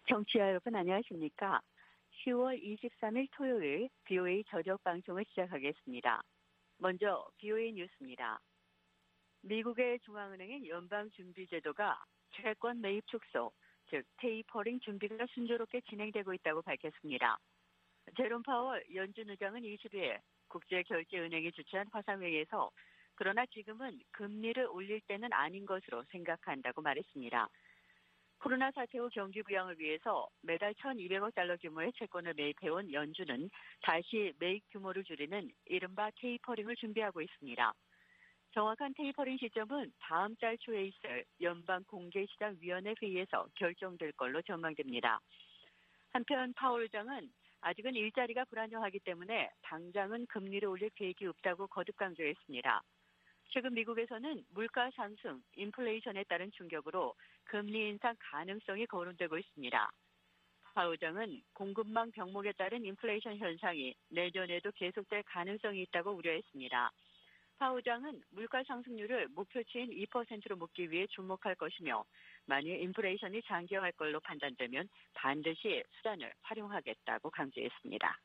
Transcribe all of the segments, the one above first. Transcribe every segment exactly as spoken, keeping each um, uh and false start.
청취자 여러분 안녕하십니까? 시월 이십삼일 토요일 비오에이 저녁 방송을 시작하겠습니다. 먼저 비오에이 뉴스입니다. 미국의 중앙은행인 연방준비제도가 채권 매입 축소, 즉 테이퍼링 준비가 순조롭게 진행되고 있다고 밝혔습니다. 제롬 파월 연준 의장은 이십일 국제결제은행이 주최한 화상회의에서 그러나 지금은 금리를 올릴 때는 아닌 것으로 생각한다고 말했습니다. 코로나 사태 후 경기 부양을 위해서 매달 천이백억 달러 규모의 채권을 매입해온 연준은 다시 매입 규모를 줄이는 이른바 테이퍼링을 준비하고 있습니다. 정확한 테이퍼링 시점은 다음 달 초에 있을 연방공개시장위원회 회의에서 결정될 걸로 전망됩니다. 한편 파월 의장은 아직은 일자리가 불안정하기 때문에 당장은 금리를 올릴 계획이 없다고 거듭 강조했습니다. 최근 미국에서는 물가 상승, 인플레이션에 따른 충격으로 금리 인상 가능성이 거론되고 있습니다. 파 의장은 공급망 병목에 따른 인플레이션 현상이 내년에도 계속될 가능성이 있다고 우려했습니다. 파 의장은 물가 상승률을 목표치인 이 퍼센트로 묶기 위해 주목할 것이며 만일 인플레이션이 장기화할 걸로 판단되면 반드시 수단을 활용하겠다고 강조했습니다.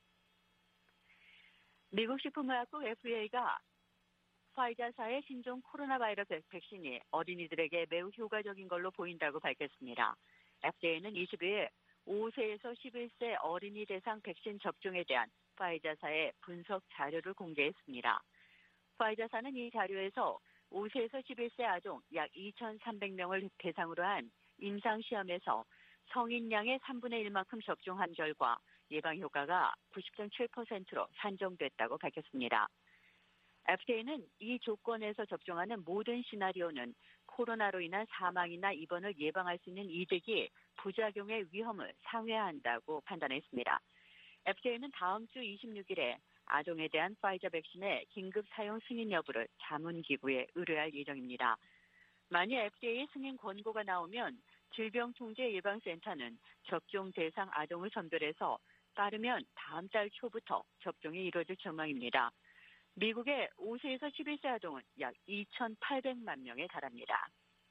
미국 식품의약국 에프디에이가 파이자사의 신종 코로나 바이러스 백신이 어린이들에게 매우 효과적인 걸로 보인다고 밝혔습니다. 에프디에이는 이십일 오 세에서 십일 세 어린이 대상 백신 접종에 대한 파이자사의 분석 자료를 공개했습니다. 파이자사는 이 자료에서 오 세에서 십일 세 아동 약 이천삼백 명을 대상으로 한 임상시험에서 성인량의 삼분의 일만큼 접종한 결과 예방효과가 구십 점 칠 퍼센트로 산정됐다고 밝혔습니다. 에프디에이는 이 조건에서 접종하는 모든 시나리오는 코로나로 인한 사망이나 입원을 예방할 수 있는 이득이 부작용의 위험을 상회한다고 판단했습니다. 에프디에이는 다음 주 이십육일에 아동에 대한 파이자 백신의 긴급 사용 승인 여부를 자문기구에 의뢰할 예정입니다. 만약 에프디에이 승인 권고가 나오면 질병통제예방센터는 접종 대상 아동을 선별해서 빠르면 다음 달 초부터 접종이 이루어질 전망입니다. 미국의 오 세에서 십일 세 아동은 약 이천팔백만 명에 달합니다.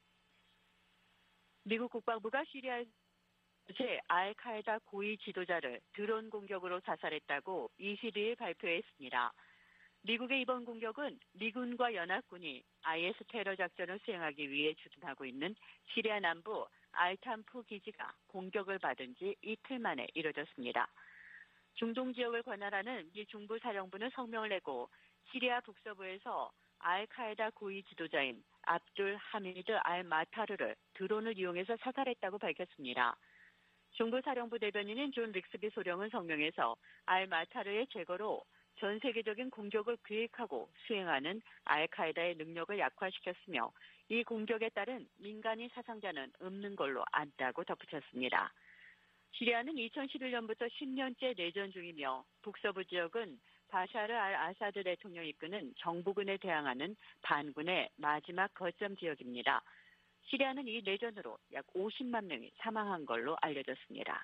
미국 국방부가 시리아의 알카에다 고위 지도자를 드론 공격으로 사살했다고 이십이일 발표했습니다. 미국의 이번 공격은 미군과 연합군이 아이에스 테러 작전을 수행하기 위해 추진하고 있는 시리아 남부 알탄푸 기지가 공격을 받은 지 이틀 만에 이뤄졌습니다. 중동 지역을 관할하는 미 중부 사령부는 성명을 내고 시리아 북서부에서 알카에다 고위 지도자인 압둘 하미드 알 마타르를 드론을 이용해서 사살했다고 밝혔습니다. 중부 사령부 대변인인 존 릭스비 소령은 성명에서 알 마타르의 제거로 전 세계적인 공격을 기획하고 수행하는 알카에다의 능력을 약화시켰으며 이 공격에 따른 민간인 사상자는 없는 걸로 안다고 덧붙였습니다. 시리아는 이천십일 년부터 십 년째 내전 중이며 북서부 지역은 바샤르 알 아사드 대통령이 이끄는 정부군에 대항하는 반군의 마지막 거점 지역입니다. 시리아는 이 내전으로 약 오십만 명이 사망한 걸로 알려졌습니다.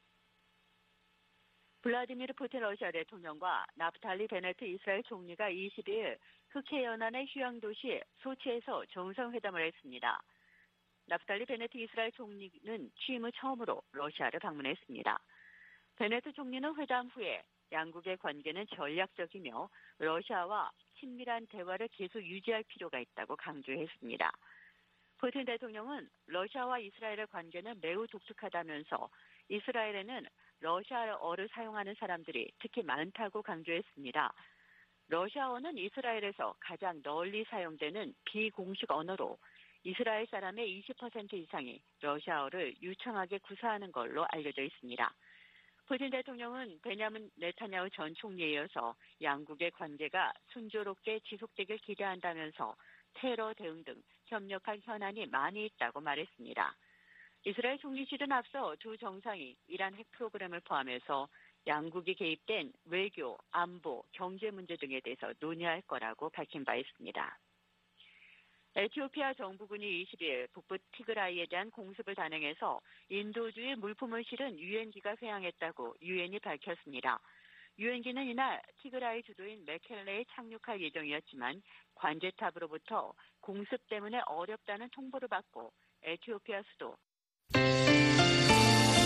블라디미르 푸틴 러시아 대통령과 나프탈리 베네트 이스라엘 총리가 이십일 흑해 연안의 휴양도시 소치에서 정상회담을 했습니다. 나프탈리 베네트 이스라엘 총리는 취임 후 처음으로 러시아를 방문했습니다. 베네트 총리는 회담 후에 양국의 관계는 전략적이며 러시아와 친밀한 대화를 계속 유지할 필요가 있다고 강조했습니다. 푸틴 대통령은 러시아와 이스라엘의 관계는 매우 독특하다면서 이스라엘에는 러시아어를 사용하는 사람들이 특히 많다고 강조했습니다. 러시아어는 이스라엘에서 가장 널리 사용되는 비공식 언어로 이스라엘 사람의 이십 퍼센트 이상이 러시아어를 유창하게 구사하는 걸로 알려져 있습니다. 푸틴 대통령은 베냐민 네타냐후 전 총리에 이어서 양국의 관계가 순조롭게 지속되길 기대한다면서 테러 대응 등 협력할 현안이 많이 있다고 말했습니다. 이스라엘 총리실은 앞서 두 정상이 이란 핵 프로그램을 포함해서 양국이 개입된 외교, 안보, 경제 문제 등에 대해서 논의할 거라고 밝힌 바 있습니다. 에티오피아 정부군이 이십일 북부 티그라이에 대한 공습을 단행해서 인도주의 물품을 실은 유엔기가 회항했다고 유엔이 밝혔습니다. 유엔기는 이날 티그라이 주도인 메켈레에 착륙할 예정이었지만 관제탑으로부터 공습 때문에 어렵다는 통보를 받고 에티오피아 수도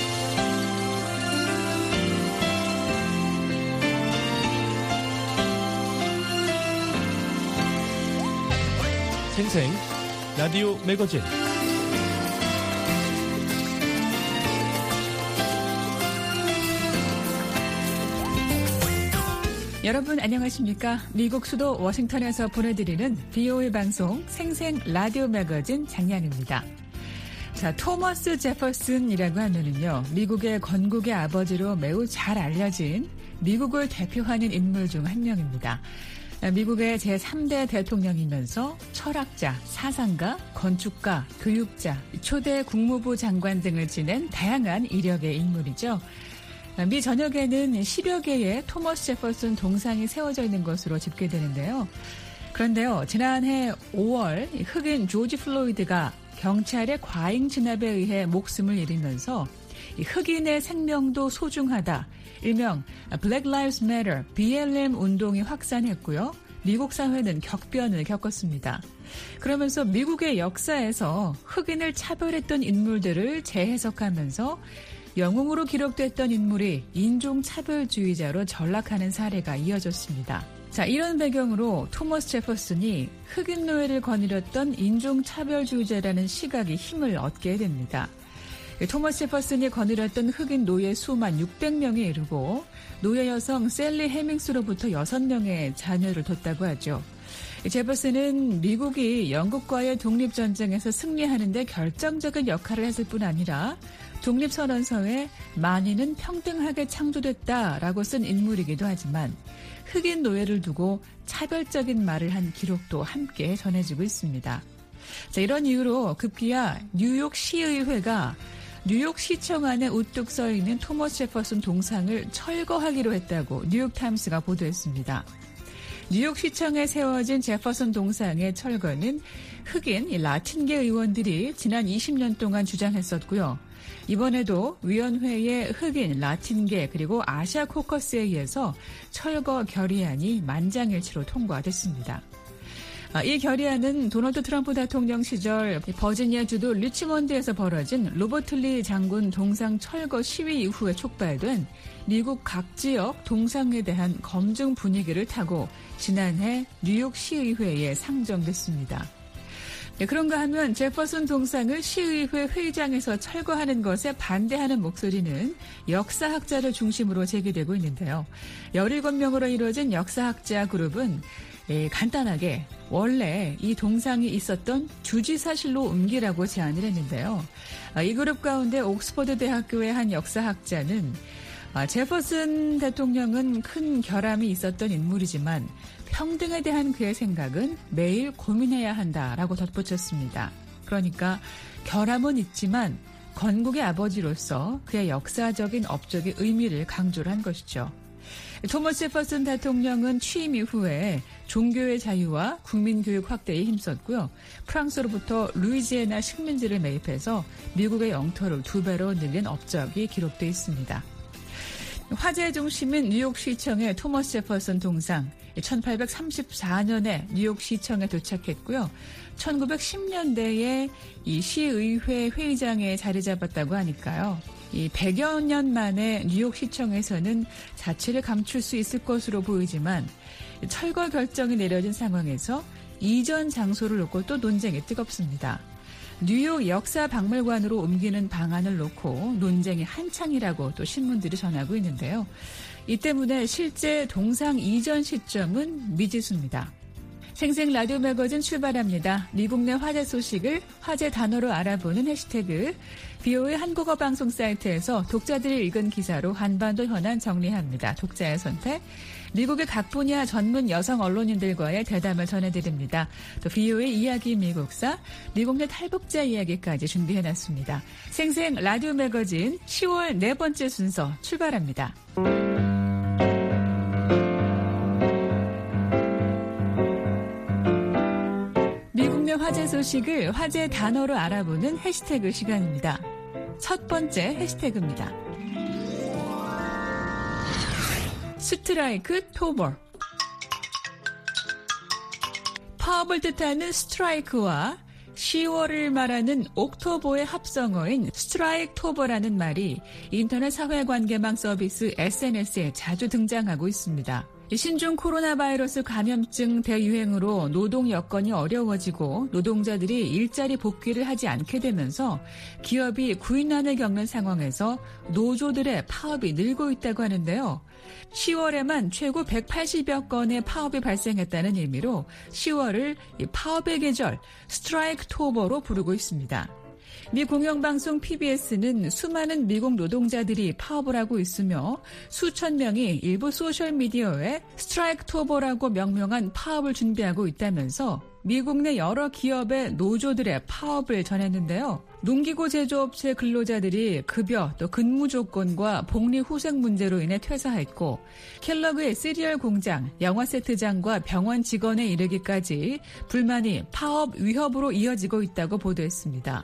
생생 라디오 매거진. 여러분 안녕하십니까? 미국 수도 워싱턴에서 보내드리는 비오에이 방송 생생 라디오 매거진 장량입니다. 자, 토머스 제퍼슨이라고 하면은요, 미국의 건국의 아버지로 매우 잘 알려진 미국을 대표하는 인물 중 한 명입니다. 미국의 제삼 대 대통령이면서 철학자, 사상가, 건축가, 교육자, 초대 국무부 장관 등을 지낸 다양한 이력의 인물이죠. 미 전역에는 십여 개의 토머스 제퍼슨 동상이 세워져 있는 것으로 집계되는데요. 그런데요, 지난해 오월 흑인 조지 플로이드가 경찰의 과잉 진압에 의해 목숨을 잃으면서 흑인의 생명도 소중하다, 일명 Black Lives Matter, 비엘엠 운동이 확산했고요. 미국 사회는 격변을 겪었습니다. 그러면서 미국의 역사에서 흑인을 차별했던 인물들을 재해석하면서 영웅으로 기록됐던 인물이 인종차별주의자로 전락하는 사례가 이어졌습니다. 자, 이런 배경으로 토머스 제퍼슨이 흑인 노예를 거느렸던 인종차별주의자라는 시각이 힘을 얻게 됩니다. 토머스 제퍼슨이 거느렸던 흑인 노예 수만 육백 명에 이르고 노예 여성 셀리 해밍스로부터 여섯 명의 자녀를 뒀다고 하죠. 제퍼슨은 미국이 영국과의 독립전쟁에서 승리하는 데 결정적인 역할을 했을 뿐 아니라 독립선언서에 만인은 평등하게 창조됐다라고 쓴 인물이기도 하지만 흑인 노예를 두고 차별적인 말을 한 기록도 함께 전해지고 있습니다. 자, 이런 이유로 급기야 뉴욕 시의회가 뉴욕 시청 안에 우뚝 서 있는 토머스 제퍼슨 동상을 철거하기로 했다고 뉴욕타임스가 보도했습니다. 뉴욕 시청에 세워진 제퍼슨 동상의 철거는 흑인 라틴계 의원들이 지난 이십 년 동안 주장했었고요. 이번에도 위원회의 흑인, 라틴계 그리고 아시아 코커스에 의해서 철거 결의안이 만장일치로 통과됐습니다. 이 결의안은 도널드 트럼프 대통령 시절 버지니아 주도 리치먼드에서 벌어진 로버트 리 장군 동상 철거 시위 이후에 촉발된 미국 각 지역 동상에 대한 검증 분위기를 타고 지난해 뉴욕 시의회에 상정됐습니다. 네, 그런가 하면 제퍼슨 동상을 시의회 회의장에서 철거하는 것에 반대하는 목소리는 역사학자를 중심으로 제기되고 있는데요. 열일곱 명으로 이루어진 역사학자 그룹은 예, 간단하게 원래 이 동상이 있었던 주지사실로 옮기라고 제안을 했는데요. 이 그룹 가운데 옥스퍼드 대학교의 한 역사학자는 제퍼슨 대통령은 큰 결함이 있었던 인물이지만 평등에 대한 그의 생각은 매일 고민해야 한다라고 덧붙였습니다. 그러니까 결함은 있지만 건국의 아버지로서 그의 역사적인 업적의 의미를 강조를 한 것이죠. 토머스 제퍼슨 대통령은 취임 이후에 종교의 자유와 국민교육 확대에 힘썼고요. 프랑스로부터 루이지애나 식민지를 매입해서 미국의 영토를 두 배로 늘린 업적이 기록되어 있습니다. 화제의 중심인 뉴욕시청의 토머스 제퍼슨 동상, 천팔백삼십사 년에 뉴욕시청에 도착했고요. 천구백십 년대에 이 시의회 회의장에 자리 잡았다고 하니까요. 이 백여 년 만에 뉴욕시청에서는 자취를 감출 수 있을 것으로 보이지만 철거 결정이 내려진 상황에서 이전 장소를 놓고 또 논쟁이 뜨겁습니다. 뉴욕 역사박물관으로 옮기는 방안을 놓고 논쟁이 한창이라고 또 신문들이 전하고 있는데요. 이 때문에 실제 동상 이전 시점은 미지수입니다. 생생 라디오 매거진 출발합니다. 미국 내 화제 소식을 화제 단어로 알아보는 해시태그 비오에이 한국어 방송 사이트에서 독자들이 읽은 기사로 한반도 현안 정리합니다. 독자의 선택. 미국의 각 분야 전문 여성 언론인들과의 대담을 전해드립니다. 또 비오에이 이야기 미국사, 미국 내 탈북자 이야기까지 준비해놨습니다. 생생 라디오 매거진 시월 네 번째 순서 출발합니다. 미국 내 화제 소식을 화제 단어로 알아보는 해시태그 시간입니다. 첫 번째 해시태그입니다. 스트라이크 토버. 파업을 뜻하는 스트라이크와 시월을 말하는 옥토버의 합성어인 스트라이크토버라는 말이 인터넷 사회관계망 서비스 에스엔에스에 자주 등장하고 있습니다. 신종 코로나 바이러스 감염증 대유행으로 노동 여건이 어려워지고 노동자들이 일자리 복귀를 하지 않게 되면서 기업이 구인난을 겪는 상황에서 노조들의 파업이 늘고 있다고 하는데요. 시월에만 최고 백팔십여 건의 파업이 발생했다는 의미로 시월을 파업의 계절, 스트라이크 토버로 부르고 있습니다. 미 공영방송 피비에스는 수많은 미국 노동자들이 파업을 하고 있으며 수천 명이 일부 소셜미디어에 스트라이크 토버라고 명명한 파업을 준비하고 있다면서 미국 내 여러 기업의 노조들의 파업을 전했는데요. 농기구 제조업체 근로자들이 급여 또 근무 조건과 복리 후생 문제로 인해 퇴사했고 켈러그의 시리얼 공장, 영화 세트장과 병원 직원에 이르기까지 불만이 파업 위협으로 이어지고 있다고 보도했습니다.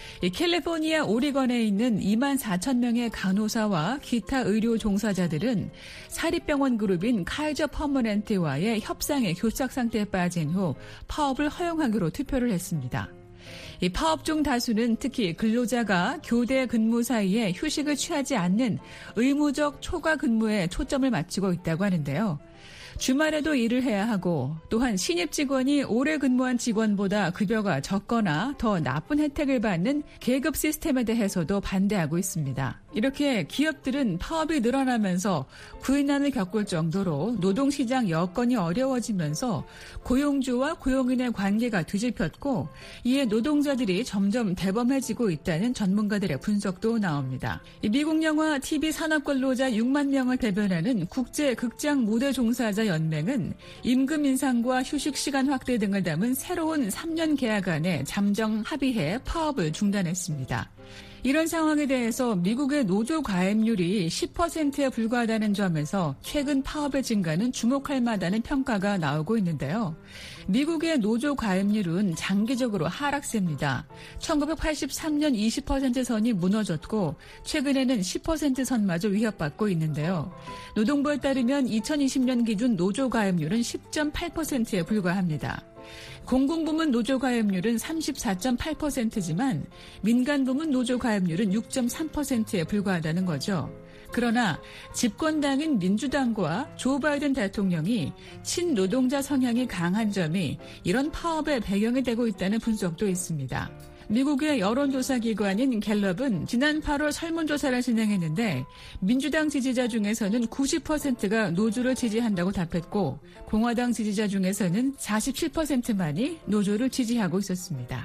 캘리포니아 오리건에 있는 이만 사천 명의 간호사와 기타 의료 종사자들은 사립병원 그룹인 카이저 퍼머넨트와의 협상의 교착 상태에 빠진 후 파업을 허용하기로 투표를 했습니다. 이 파업 중 다수는 특히 근로자가 교대 근무 사이에 휴식을 취하지 않는 의무적 초과 근무에 초점을 맞추고 있다고 하는데요. 주말에도 일을 해야 하고 또한 신입 직원이 오래 근무한 직원보다 급여가 적거나 더 나쁜 혜택을 받는 계급 시스템에 대해서도 반대하고 있습니다. 이렇게 기업들은 파업이 늘어나면서 구인난을 겪을 정도로 노동시장 여건이 어려워지면서 고용주와 고용인의 관계가 뒤집혔고 이에 노동자들이 점점 대범해지고 있다는 전문가들의 분석도 나옵니다. 미국 영화 티비 산업근로자 육만 명을 대변하는 국제극장 무대 종사자 연맹은 임금 인상과 휴식시간 확대 등을 담은 새로운 삼 년 계약안에 잠정 합의해 파업을 중단했습니다. 이런 상황에 대해서 미국의 노조 가입률이 십 퍼센트에 불과하다는 점에서 최근 파업의 증가는 주목할 만하다는 평가가 나오고 있는데요. 미국의 노조 가입률은 장기적으로 하락세입니다. 천구백팔십삼 년 이십 퍼센트 선이 무너졌고 최근에는 십 퍼센트 선마저 위협받고 있는데요. 노동부에 따르면 이천이십 년 기준 노조 가입률은 십 점 팔 퍼센트에 불과합니다. 공공부문 노조 가입률은 삼십사 점 팔 퍼센트지만 민간부문 노조 가입률은 육 점 삼 퍼센트에 불과하다는 거죠. 그러나 집권당인 민주당과 조 바이든 대통령이 친노동자 성향이 강한 점이 이런 파업의 배경이 되고 있다는 분석도 있습니다. 미국의 여론조사 기관인 갤럽은 지난 팔월 설문조사를 진행했는데 민주당 지지자 중에서는 구십 퍼센트가 노조를 지지한다고 답했고 공화당 지지자 중에서는 사십칠 퍼센트만이 노조를 지지하고 있었습니다.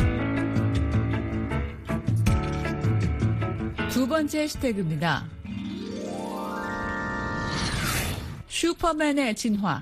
두 번째 해시태그입니다. 슈퍼맨의 진화.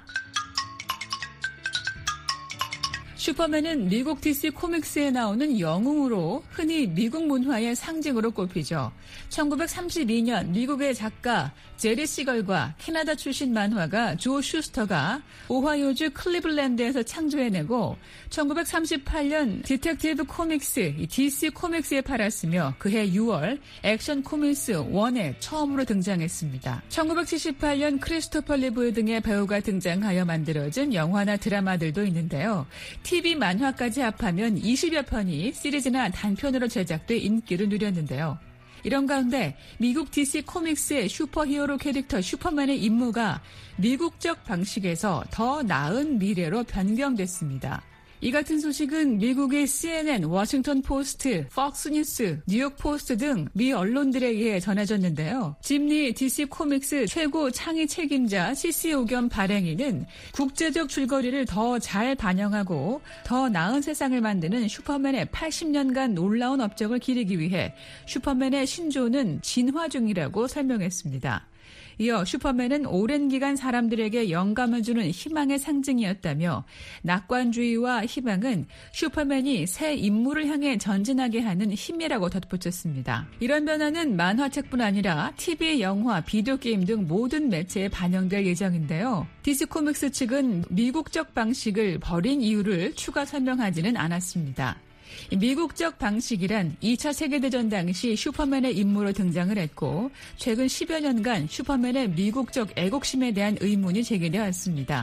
슈퍼맨은 미국 디씨 코믹스에 나오는 영웅으로 흔히 미국 문화의 상징으로 꼽히죠. 천구백삼십이 년 미국의 작가 제리 시걸과 캐나다 출신 만화가 조 슈스터가 오하이오주 클리블랜드에서 창조해내고 천구백삼십팔 년 디텍티브 코믹스 디씨 코믹스에 팔았으며 그해 유월 액션 코믹스 일에 처음으로 등장했습니다. 천구백칠십팔 년 크리스토퍼 리브 등의 배우가 등장하여 만들어진 영화나 드라마들도 있는데요. 티비 만화까지 합하면 이십여 편이 시리즈나 단편으로 제작돼 인기를 누렸는데요. 이런 가운데 미국 디씨 코믹스의 슈퍼히어로 캐릭터 슈퍼맨의 임무가 미국적 방식에서 더 나은 미래로 변경됐습니다. 이 같은 소식은 미국의 씨엔엔, 워싱턴 포스트, 폭스뉴스, 뉴욕 포스트 등 미 언론들에 의해 전해졌는데요. 짐리 디씨 코믹스 최고 창의 책임자 씨씨오 겸 발행인은 국제적 줄거리를 더 잘 반영하고 더 나은 세상을 만드는 슈퍼맨의 팔십 년간 놀라운 업적을 기리기 위해 슈퍼맨의 신조는 진화 중이라고 설명했습니다. 이어 슈퍼맨은 오랜 기간 사람들에게 영감을 주는 희망의 상징이었다며 낙관주의와 희망은 슈퍼맨이 새 임무를 향해 전진하게 하는 힘이라고 덧붙였습니다. 이런 변화는 만화책뿐 아니라 티비, 영화, 비디오 게임 등 모든 매체에 반영될 예정인데요. 디씨 코믹스 측은 미국적 방식을 버린 이유를 추가 설명하지는 않았습니다. 미국적 방식이란 이 차 세계대전 당시 슈퍼맨의 임무로 등장을 했고 최근 십여 년간 슈퍼맨의 미국적 애국심에 대한 의문이 제기되어 왔습니다.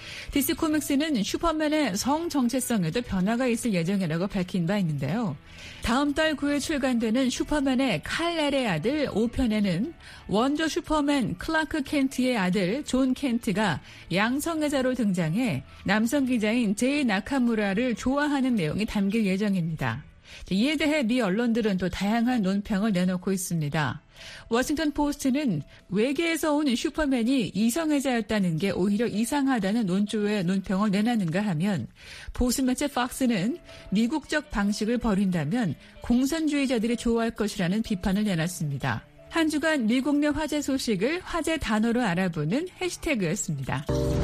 디씨 코믹스는 슈퍼맨의 성 정체성에도 변화가 있을 예정이라고 밝힌 바 있는데요. 다음 달 구일 출간되는 슈퍼맨의 칼날의 아들 오 편에는 원조 슈퍼맨 클라크 켄트의 아들 존 켄트가 양성애자로 등장해 남성 기자인 제이 나카무라를 좋아하는 내용이 담길 예정입니다. 이에 대해 미 언론들은 또 다양한 논평을 내놓고 있습니다. 워싱턴 포스트는 외계에서 온 슈퍼맨이 이성애자였다는 게 오히려 이상하다는 논조의 논평을 내놨는가 하면 보수 매체 팍스는 미국적 방식을 버린다면 공산주의자들이 좋아할 것이라는 비판을 내놨습니다. 한 주간 미국 내 화제 소식을 화제 단어로 알아보는 해시태그였습니다.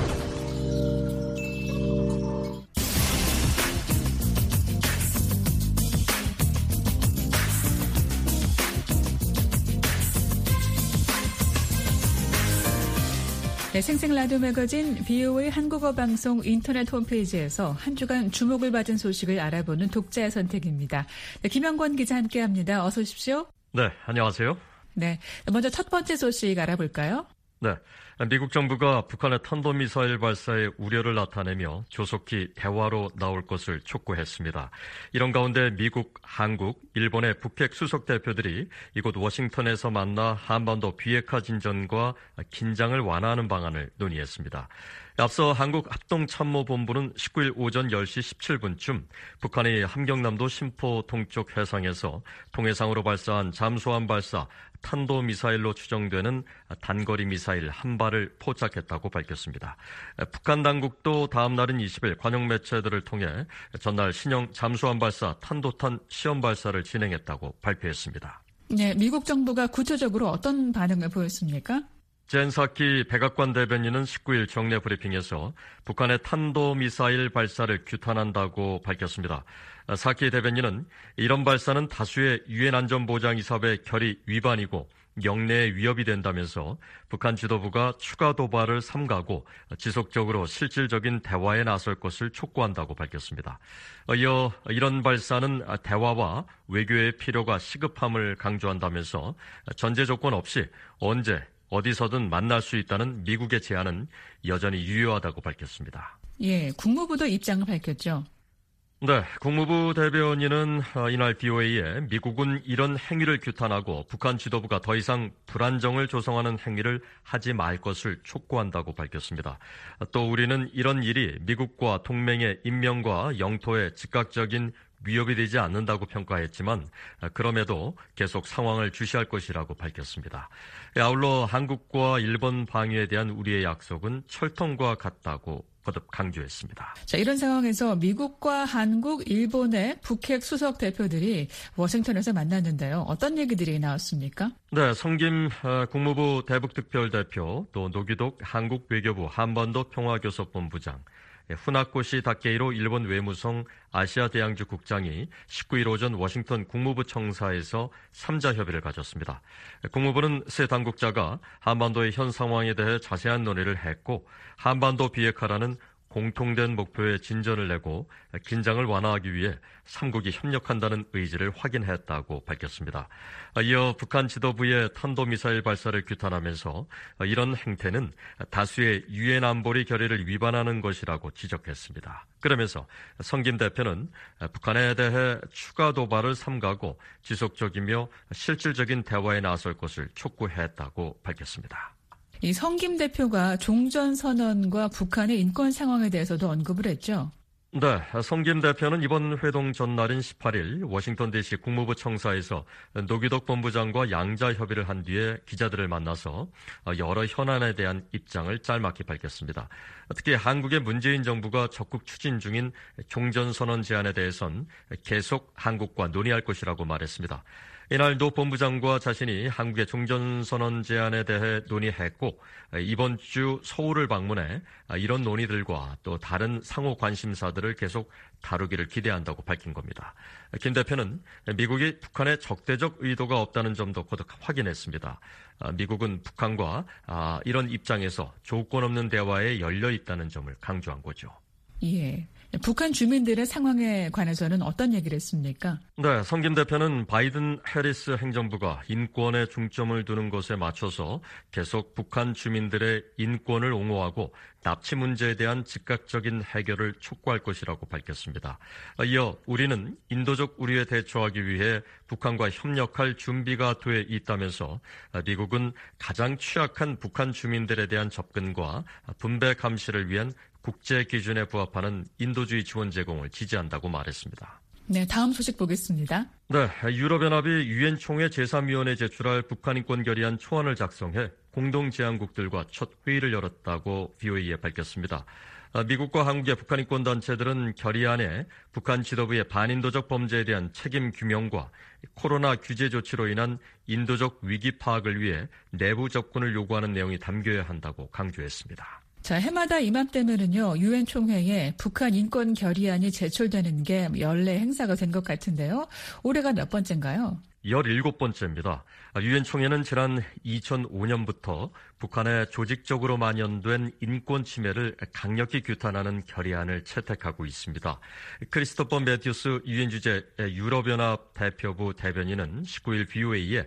네, 생생 라디오 매거진 비오에이 한국어 방송 인터넷 홈페이지에서 한 주간 주목을 받은 소식을 알아보는 독자의 선택입니다. 네, 김영권 기자 함께합니다. 어서 오십시오. 네, 안녕하세요. 네, 먼저 첫 번째 소식 알아볼까요? 네, 미국 정부가 북한의 탄도미사일 발사에 우려를 나타내며 조속히 대화로 나올 것을 촉구했습니다. 이런 가운데 미국, 한국, 일본의 북핵 수석 대표들이 이곳 워싱턴에서 만나 한반도 비핵화 진전과 긴장을 완화하는 방안을 논의했습니다. 앞서 한국합동참모본부는 십구일 오전 열 시 십칠 분쯤 북한이 함경남도 심포 동쪽 해상에서 통해상으로 발사한 잠수함 발사 탄도미사일로 추정되는 단거리 미사일 한 발을 포착했다고 밝혔습니다. 북한 당국도 다음 날인 이십일 관영 매체들을 통해 전날 신형 잠수함 발사 탄도탄 시험 발사를 진행했다고 발표했습니다. 네, 미국 정부가 구체적으로 어떤 반응을 보였습니까? 젠 사키 백악관 대변인은 십구일 정례 브리핑에서 북한의 탄도미사일 발사를 규탄한다고 밝혔습니다. 사키 대변인은 이런 발사는 다수의 유엔 안전보장이사회 결의 위반이고 영내에 위협이 된다면서 북한 지도부가 추가 도발을 삼가고 지속적으로 실질적인 대화에 나설 것을 촉구한다고 밝혔습니다. 이어 이런 발사는 대화와 외교의 필요가 시급함을 강조한다면서 전제 조건 없이 언제 어디서든 만날 수 있다는 미국의 제안은 여전히 유효하다고 밝혔습니다. 예, 국무부도 입장을 밝혔죠. 네, 국무부 대변인은 이날 비오에이에 미국은 이런 행위를 규탄하고 북한 지도부가 더 이상 불안정을 조성하는 행위를 하지 말 것을 촉구한다고 밝혔습니다. 또 우리는 이런 일이 미국과 동맹의 인명과 영토에 즉각적인 위협이 되지 않는다고 평가했지만 그럼에도 계속 상황을 주시할 것이라고 밝혔습니다. 아울러 한국과 일본 방위에 대한 우리의 약속은 철통과 같다고 거듭 강조했습니다. 자, 이런 상황에서 미국과 한국, 일본의 북핵 수석 대표들이 워싱턴에서 만났는데요. 어떤 얘기들이 나왔습니까? 네, 성김 국무부 대북특별대표, 또 노기독 한국 외교부 한반도 평화교섭본부장, 후나코시 다케이로 일본 외무성 아시아 대양주 국장이 십구일 오전 워싱턴 국무부 청사에서 삼자 협의를 가졌습니다. 국무부는 세 당국자가 한반도의 현 상황에 대해 자세한 논의를 했고 한반도 비핵화라는 공통된 목표에 진전을 내고 긴장을 완화하기 위해 삼국이 협력한다는 의지를 확인했다고 밝혔습니다. 이어 북한 지도부의 탄도미사일 발사를 규탄하면서 이런 행태는 다수의 유엔 안보리 결의를 위반하는 것이라고 지적했습니다. 그러면서 성김 대표는 북한에 대해 추가 도발을 삼가고 지속적이며 실질적인 대화에 나설 것을 촉구했다고 밝혔습니다. 이 성김 대표가 종전선언과 북한의 인권 상황에 대해서도 언급을 했죠. 네, 성김 대표는 이번 회동 전날인 십팔일 워싱턴 디씨 국무부 청사에서 노기덕 본부장과 양자 협의를 한 뒤에 기자들을 만나서 여러 현안에 대한 입장을 짤막히 밝혔습니다. 특히 한국의 문재인 정부가 적극 추진 중인 종전선언 제안에 대해선 계속 한국과 논의할 것이라고 말했습니다. 이날 노 본부장과 자신이 한국의 종전선언 제안에 대해 논의했고 이번 주 서울을 방문해 이런 논의들과 또 다른 상호 관심사들을 계속 다루기를 기대한다고 밝힌 겁니다. 김 대표는 미국이 북한에 적대적 의도가 없다는 점도 거듭 확인했습니다. 미국은 북한과 이런 입장에서 조건 없는 대화에 열려 있다는 점을 강조한 거죠. 예. 북한 주민들의 상황에 관해서는 어떤 얘기를 했습니까? 네, 성 김 대표는 바이든 해리스 행정부가 인권에 중점을 두는 것에 맞춰서 계속 북한 주민들의 인권을 옹호하고 납치 문제에 대한 즉각적인 해결을 촉구할 것이라고 밝혔습니다. 이어 우리는 인도적 우려에 대처하기 위해 북한과 협력할 준비가 돼 있다면서 미국은 가장 취약한 북한 주민들에 대한 접근과 분배 감시를 위한 국제 기준에 부합하는 인도주의 지원 제공을 지지한다고 말했습니다. 네, 다음 소식 보겠습니다. 네, 유럽연합이 유엔 총회 제삼 위원회에 제출할 북한 인권 결의안 초안을 작성해 공동 제안국들과 첫 회의를 열었다고 브이오에이에 밝혔습니다. 미국과 한국의 북한 인권 단체들은 결의안에 북한 지도부의 반인도적 범죄에 대한 책임 규명과 코로나 규제 조치로 인한 인도적 위기 파악을 위해 내부 접근을 요구하는 내용이 담겨야 한다고 강조했습니다. 자, 해마다 이맘때면은요, 유엔 총회에 북한 인권 결의안이 제출되는 게 연례 행사가 된 것 같은데요. 올해가 몇 번째인가요? 열일곱 번째입니다. 유엔 총회는 지난 이천오 년부터 북한에 조직적으로 만연된 인권 침해를 강력히 규탄하는 결의안을 채택하고 있습니다. 크리스토퍼 매튜스 유엔 주재 유럽연합 대표부 대변인은 십구 일 브이오에이에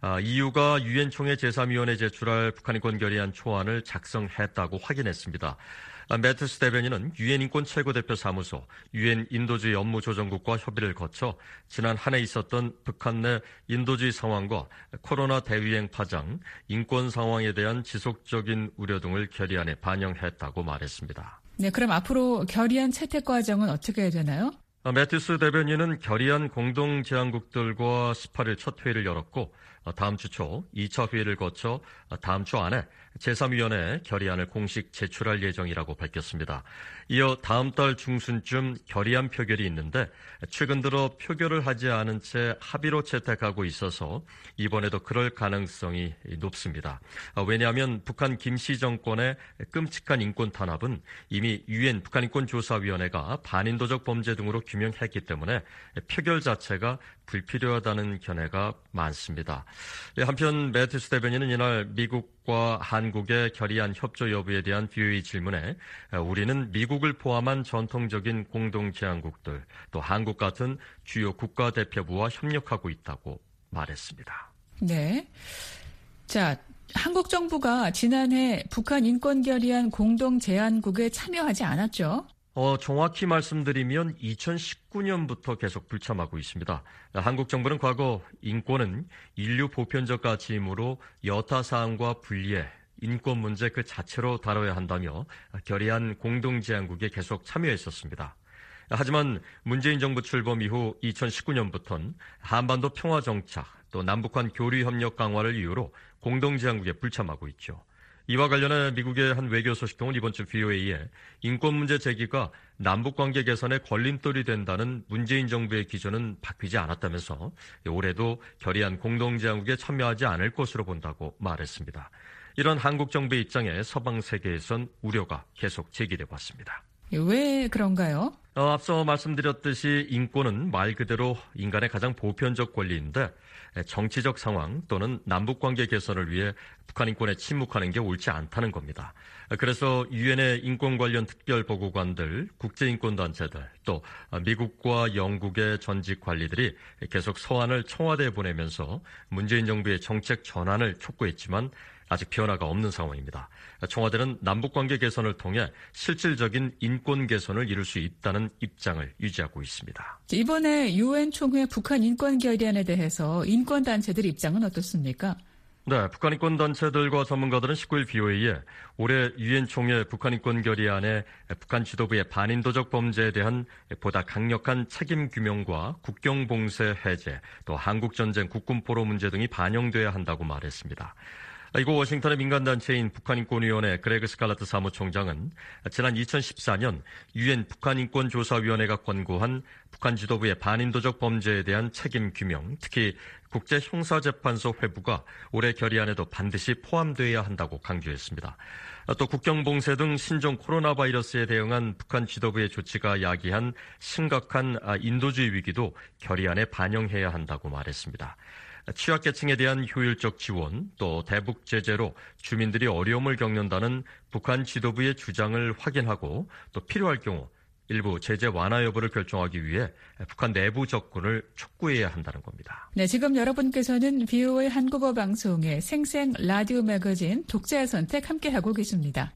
이유가 유엔 총회 제삼 위원회에 제출할 북한 인권 결의안 초안을 작성했다고 확인했습니다. 매튜스 대변인은 유엔 인권 최고대표 사무소, 유엔 인도주의 업무조정국과 협의를 거쳐 지난 한 해 있었던 북한 내 인도주의 상황과 코로나 대유행 파장, 인권 상황에 대한 지속적인 우려 등을 결의안에 반영했다고 말했습니다. 네, 그럼 앞으로 결의안 채택 과정은 어떻게 해야 되나요? 매튜스 대변인은 결의안 공동 제안국들과 십팔 일 첫 회의를 열었고 다음 주 초 이 차 회의를 거쳐 다음 주 안에 제삼 위원회에 결의안을 공식 제출할 예정이라고 밝혔습니다. 이어 다음 달 중순쯤 결의안 표결이 있는데 최근 들어 표결을 하지 않은 채 합의로 채택하고 있어서 이번에도 그럴 가능성이 높습니다. 왜냐하면 북한 김씨 정권의 끔찍한 인권 탄압은 이미 유엔 북한인권조사위원회가 반인도적 범죄 등으로 규명했기 때문에 표결 자체가 불필요하다는 견해가 많습니다. 한편 매튜스 대변인은 이날 미국과 한국의 결의안 협조 여부에 대한 브이오에이 질문에 우리는 미국을 포함한 전통적인 공동 제안국들 또 한국 같은 주요 국가대표부와 협력하고 있다고 말했습니다. 네. 자, 한국 정부가 지난해 북한 인권 결의안 공동 제안국에 참여하지 않았죠? 어, 정확히 말씀드리면 이천십구 년부터 계속 불참하고 있습니다. 한국 정부는 과거 인권은 인류 보편적 가치이므로 여타 사항과 분리해 인권 문제 그 자체로 다뤄야 한다며 결의안 공동제안국에 계속 참여했었습니다. 하지만 문재인 정부 출범 이후 이천십구 년부터는 한반도 평화 정착 또 남북한 교류 협력 강화를 이유로 공동제안국에 불참하고 있죠. 이와 관련해 미국의 한 외교 소식통은 이번 주 브이오에이에 인권 문제 제기가 남북관계 개선에 걸림돌이 된다는 문재인 정부의 기조는 바뀌지 않았다면서 올해도 결의안 공동제안국에 참여하지 않을 것으로 본다고 말했습니다. 이런 한국 정부의 입장에 서방 세계에선 우려가 계속 제기되고 왔습니다. 왜 그런가요? 어, 앞서 말씀드렸듯이 인권은 말 그대로 인간의 가장 보편적 권리인데 정치적 상황 또는 남북관계 개선을 위해 북한 인권에 침묵하는 게 옳지 않다는 겁니다. 그래서 유엔의 인권 관련 특별보고관들, 국제인권단체들, 또 미국과 영국의 전직 관리들이 계속 서한을 청와대에 보내면서 문재인 정부의 정책 전환을 촉구했지만 아직 변화가 없는 상황입니다. 청와대는 남북관계 개선을 통해 실질적인 인권 개선을 이룰 수 있다는 입장을 유지하고 있습니다. 이번에 유엔 총회 북한 인권 결의안에 대해서 인권단체들 입장은 어떻습니까? 네, 북한 인권 단체들과 전문가들은 십구 일 브이오에이에 올해 유엔 총회 북한 인권 결의안에 북한 지도부의 반인도적 범죄에 대한 보다 강력한 책임 규명과 국경 봉쇄 해제, 또 한국 전쟁 국군 포로 문제 등이 반영돼야 한다고 말했습니다. 이곳 워싱턴의 민간단체인 북한인권위원회 그레그 스칼라트 사무총장은 지난 이천십사 년 유엔 북한인권조사위원회가 권고한 북한 지도부의 반인도적 범죄에 대한 책임 규명, 특히 국제형사재판소 회부가 올해 결의안에도 반드시 포함돼야 한다고 강조했습니다. 또 국경봉쇄 등 신종 코로나 바이러스에 대응한 북한 지도부의 조치가 야기한 심각한 인도주의 위기도 결의안에 반영해야 한다고 말했습니다. 취약계층에 대한 효율적 지원, 또 대북 제재로 주민들이 어려움을 겪는다는 북한 지도부의 주장을 확인하고 또 필요할 경우 일부 제재 완화 여부를 결정하기 위해 북한 내부 접근을 촉구해야 한다는 겁니다. 네, 지금 여러분께서는 비오에이 한국어 방송의 생생 라디오 매거진 독자의 선택 함께하고 계십니다.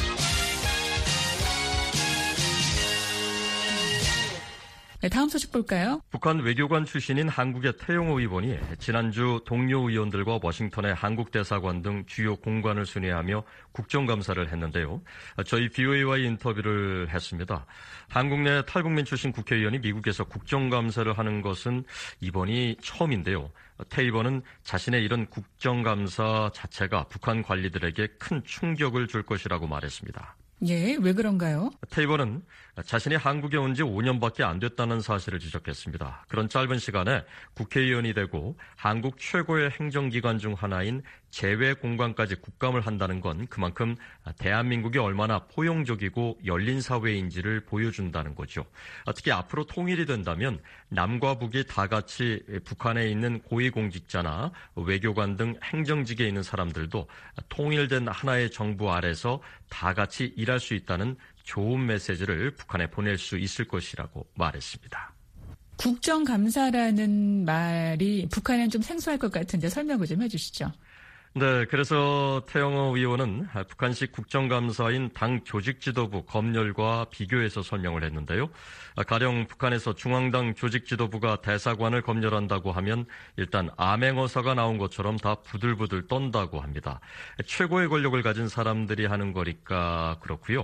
네, 다음 소식 볼까요? 북한 외교관 출신인 한국의 태영호 의원이 지난주 동료 의원들과 워싱턴의 한국 대사관 등 주요 공관을 순회하며 국정감사를 했는데요. 저희 비오에이와의 인터뷰를 했습니다. 한국 내 탈북민 출신 국회의원이 미국에서 국정감사를 하는 것은 이번이 처음인데요. 태 의원은 자신의 이런 국정감사 자체가 북한 관리들에게 큰 충격을 줄 것이라고 말했습니다. 예, 왜 그런가요? 태 의원은 자신이 한국에 온 지 오 년밖에 안 됐다는 사실을 지적했습니다. 그런 짧은 시간에 국회의원이 되고 한국 최고의 행정기관 중 하나인 재외공관까지 국감을 한다는 건 그만큼 대한민국이 얼마나 포용적이고 열린 사회인지를 보여준다는 거죠. 특히 앞으로 통일이 된다면 남과 북이 다 같이 북한에 있는 고위공직자나 외교관 등 행정직에 있는 사람들도 통일된 하나의 정부 아래서 다 같이 일할 수 있다는 좋은 메시지를 북한에 보낼 수 있을 것이라고 말했습니다. 국정감사라는 말이 북한은 좀 생소할 것 같은데 설명을 좀 해주시죠. 네, 그래서 태영호 의원은 북한식 국정감사인 당 조직지도부 검열과 비교해서 설명을 했는데요. 가령 북한에서 중앙당 조직지도부가 대사관을 검열한다고 하면 일단 암행어사가 나온 것처럼 다 부들부들 떤다고 합니다. 최고의 권력을 가진 사람들이 하는 거니까 그렇고요.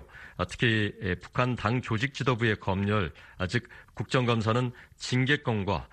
특히 북한 당 조직지도부의 검열, 즉 국정감사는 징계권과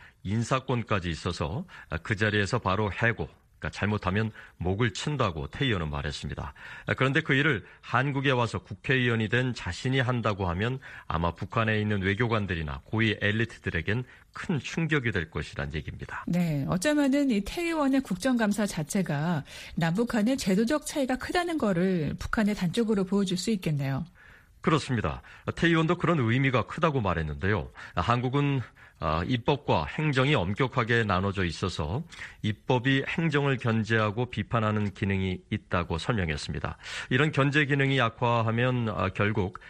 인사권까지 있어서 그 자리에서 바로 해고, 그러니까 잘못하면 목을 친다고 태 의원은 말했습니다. 그런데 그 일을 한국에 와서 국회의원이 된 자신이 한다고 하면 아마 북한에 있는 외교관들이나 고위 엘리트들에겐 큰 충격이 될 것이란 얘기입니다. 네, 어쩌면은 이 태 의원의 국정감사 자체가 남북 간의 제도적 차이가 크다는 거를 북한에 단적으로 보여줄 수 있겠네요. 그렇습니다. 태 의원도 그런 의미가 크다고 말했는데요. 한국은 아, 입법과 행정이 엄격하게 나눠져 있어서 입법이 행정을 견제하고 비판하는 기능이 있다고 설명했습니다. 이런 견제 기능이 약화하면 아, 결국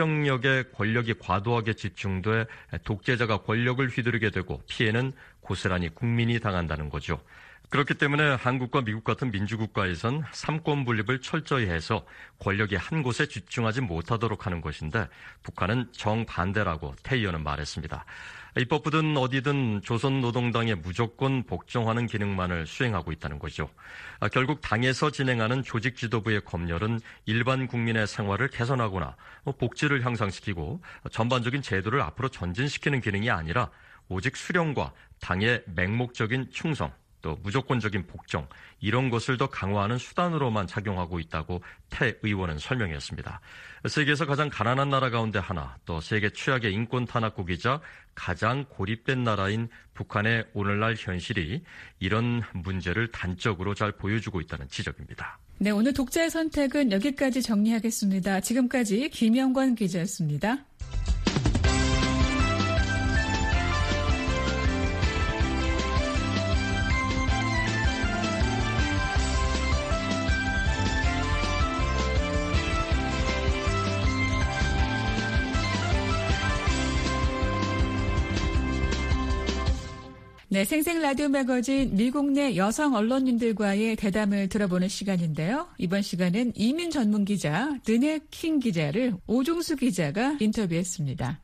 행정력의 권력이 과도하게 집중돼 독재자가 권력을 휘두르게 되고 피해는 고스란히 국민이 당한다는 거죠. 그렇기 때문에 한국과 미국 같은 민주국가에선 삼권 분립을 철저히 해서 권력이 한 곳에 집중하지 못하도록 하는 것인데 북한은 정반대라고 태 의원은 말했습니다. 입법부든 어디든 조선노동당에 무조건 복종하는 기능만을 수행하고 있다는 거죠. 결국 당에서 진행하는 조직 지도부의 검열은 일반 국민의 생활을 개선하거나 복지를 향상시키고 전반적인 제도를 앞으로 전진시키는 기능이 아니라 오직 수령과 당의 맹목적인 충성, 또 무조건적인 복종, 이런 것을 더 강화하는 수단으로만 작용하고 있다고 태 의원은 설명했습니다. 세계에서 가장 가난한 나라 가운데 하나, 또 세계 최악의 인권 탄압국이자 가장 고립된 나라인 북한의 오늘날 현실이 이런 문제를 단적으로 잘 보여주고 있다는 지적입니다. 네, 오늘 독자의 선택은 여기까지 정리하겠습니다. 지금까지 김영권 기자였습니다. 네, 생생 라디오 매거진 미국 내 여성 언론인들과의 대담을 들어보는 시간인데요. 이번 시간은 이민 전문 기자 드네 킹 기자를 오종수 기자가 인터뷰했습니다.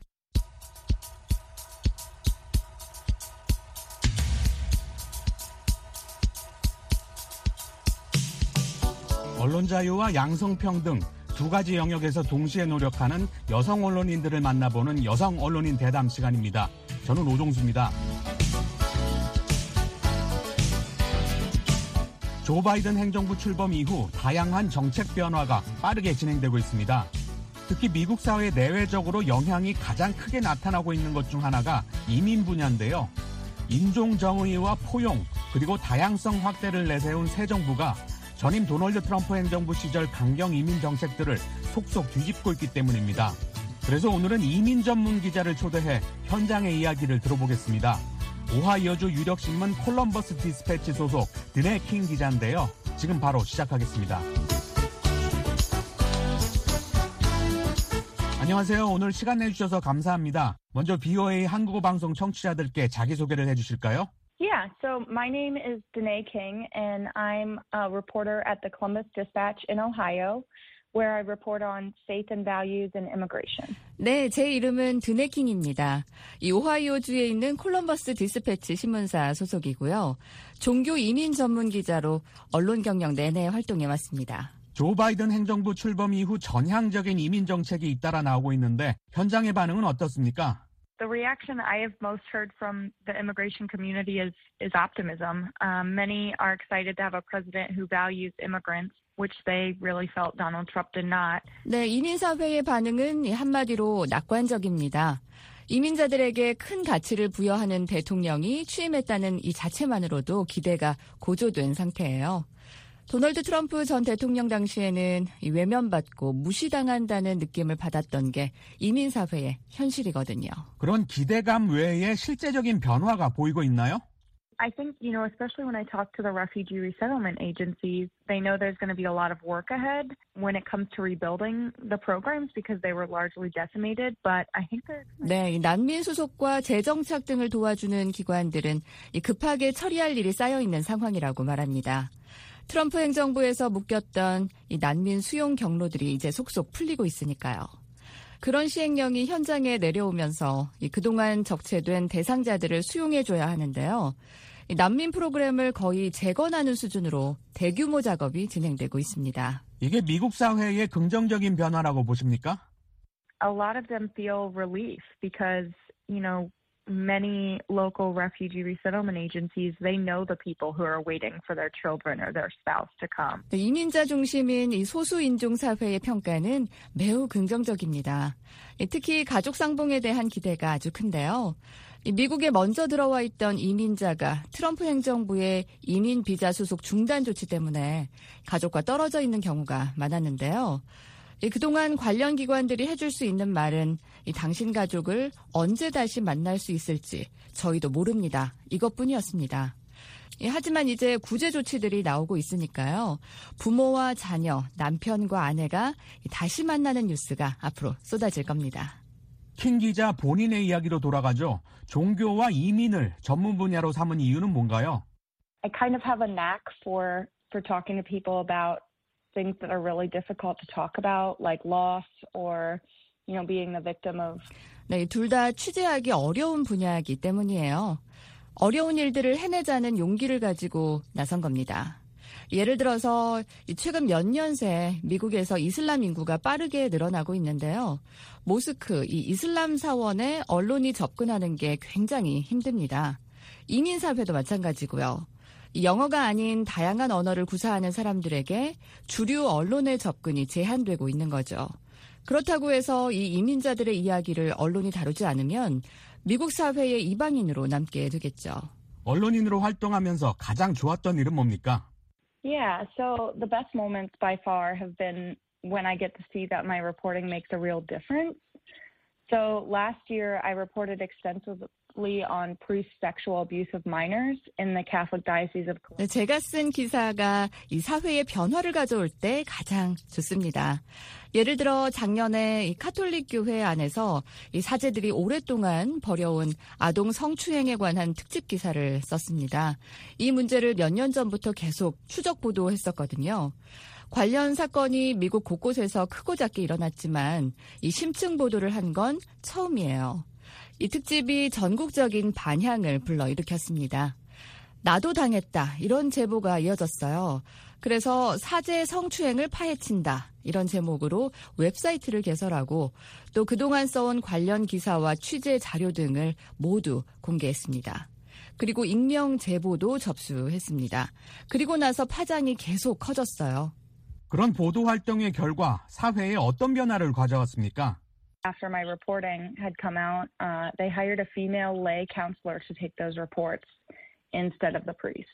언론 자유와 양성평등 두 가지 영역에서 동시에 노력하는 여성 언론인들을 만나보는 여성 언론인 대담 시간입니다. 저는 오종수입니다. 조 바이든 행정부 출범 이후 다양한 정책 변화가 빠르게 진행되고 있습니다. 특히 미국 사회에 내외적으로 영향이 가장 크게 나타나고 있는 것 중 하나가 이민 분야인데요. 인종정의와 포용 그리고 다양성 확대를 내세운 새 정부가 전임 도널드 트럼프 행정부 시절 강경 이민 정책들을 속속 뒤집고 있기 때문입니다. 그래서 오늘은 이민 전문 기자를 초대해 현장의 이야기를 들어보겠습니다. 오하이오주 유력신문 콜럼버스 디스패치 소속 드네 킹 기자인데요. 지금 바로 시작하겠습니다. 안녕하세요. 오늘 시간 내주셔서 감사합니다. 먼저 비오에이 한국어 방송 청취자들께 자기소개를 해주실까요? Yeah, so my name is Danae King, and I'm a reporter at the Columbus Dispatch in Ohio, where I report on faith and values and immigration. 네, 제 이름은 드네킹입니다. 이 오하이오주에 있는 콜럼버스 디스패치 신문사 소속이고요. 종교 이민 전문 기자로 언론 경력 내내 활동해 왔습니다. 조 바이든 행정부 출범 이후 전향적인 이민 정책이 잇따라 나오고 있는데 현장의 반응은 어떻습니까? The reaction I have most heard from the immigration community is, is optimism. Um, many are excited to have a president who values immigrants, which they really felt Donald Trump did not. 네, 이민사회의 반응은 한마디로 낙관적입니다. 이민자들에게 큰 가치를 부여하는 대통령이 취임했다는 이 자체만으로도 기대가 고조된 상태예요. 도널드 트럼프 전 대통령 당시에는 외면받고 무시당한다는 느낌을 받았던 게 이민사회의 현실이거든요. 그런 기대감 외에 실제적인 변화가 보이고 있나요? I think, you know, especially when I talk to the refugee resettlement agencies, they know there's going to be a lot of work ahead when it comes to rebuilding the programs because they were largely decimated. But I think they're... 네, 난민 수속과 재정착 등을 도와주는 기관들은 급하게 처리할 일이 쌓여 있는 상황이라고 말합니다. 트럼프 행정부에서 묶였던 이 난민 수용 경로들이 이제 속속 풀리고 있으니까요. 그런 시행령이 현장에 내려오면서 이 그동안 적체된 대상자들을 수용해줘야 하는데요. 이 난민 프로그램을 거의 재건하는 수준으로 대규모 작업이 진행되고 있습니다. 이게 미국 사회의 긍정적인 변화라고 보십니까? A lot of them feel relief because, you know, many local refugee resettlement agencies, they know the people who are waiting for their children or their spouse to come. 이민자 중심인 이 소수인종 사회의 평가는 매우 긍정적입니다. 특히 가족 상봉에 대한 기대가 아주 큰데요. 미국에 먼저 들어와 있던 이민자가 트럼프 행정부의 이민 비자 수속 중단 조치 때문에 가족과 떨어져 있는 경우가 많았는데요. 그동안 관련 기관들이 해줄 수 있는 말은 이 당신 가족을 언제 다시 만날 수 있을지 저희도 모릅니다. 이것뿐이었습니다. 하지만 이제 구제 조치들이 나오고 있으니까요. 부모와 자녀, 남편과 아내가 다시 만나는 뉴스가 앞으로 쏟아질 겁니다. 킹 기자 본인의 이야기로 돌아가죠. 종교와 이민을 전문 분야로 삼은 이유는 뭔가요? I kind of have a knack for, for talking to people about things that are really difficult to talk about, like loss or, you know, being the victim of. 네, 둘 다 취재하기 어려운 분야이기 때문이에요. 어려운 일들을 해내자는 용기를 가지고 나선 겁니다. 예를 들어서 최근 몇 년 새 미국에서 이슬람 인구가 빠르게 늘어나고 있는데요. 모스크, 이 이슬람 사원에 언론이 접근하는 게 굉장히 힘듭니다. 이민사회도 마찬가지고요. 영어가 아닌 다양한 언어를 구사하는 사람들에게 주류 언론의 접근이 제한되고 있는 거죠. 그렇다고 해서 이 이민자들의 이야기를 언론이 다루지 않으면 미국 사회의 이방인으로 남게 되겠죠. 언론인으로 활동하면서 가장 좋았던 일은 뭡니까? Yeah, so the best moments by far have been when I get to see that my reporting makes a real difference. So last year I reported extensively on priest sexual abuse of minors in the Catholic Diocese of Columbus. 네, 제가 쓴 기사가 이 사회의 변화를 가져올 때 가장 좋습니다. 예를 들어 작년에 이 카톨릭 교회 안에서 이 사제들이 오랫동안 벌여온 아동 성추행에 관한 특집 기사를 썼습니다. 이 문제를 몇 년 전부터 계속 추적 보도했었거든요. 관련 사건이 미국 곳곳에서 크고 작게 일어났지만 이 심층 보도를 한 건 처음이에요. 이 특집이 전국적인 반향을 불러일으켰습니다. 나도 당했다 이런 제보가 이어졌어요. 그래서 사제 성추행을 파헤친다 이런 제목으로 웹사이트를 개설하고 또 그동안 써온 관련 기사와 취재 자료 등을 모두 공개했습니다. 그리고 익명 제보도 접수했습니다. 그리고 나서 파장이 계속 커졌어요. 그런 보도 활동의 결과 사회에 어떤 변화를 가져왔습니까? After my reporting had come out, uh, they hired a female lay counselor to take those reports instead of the priest.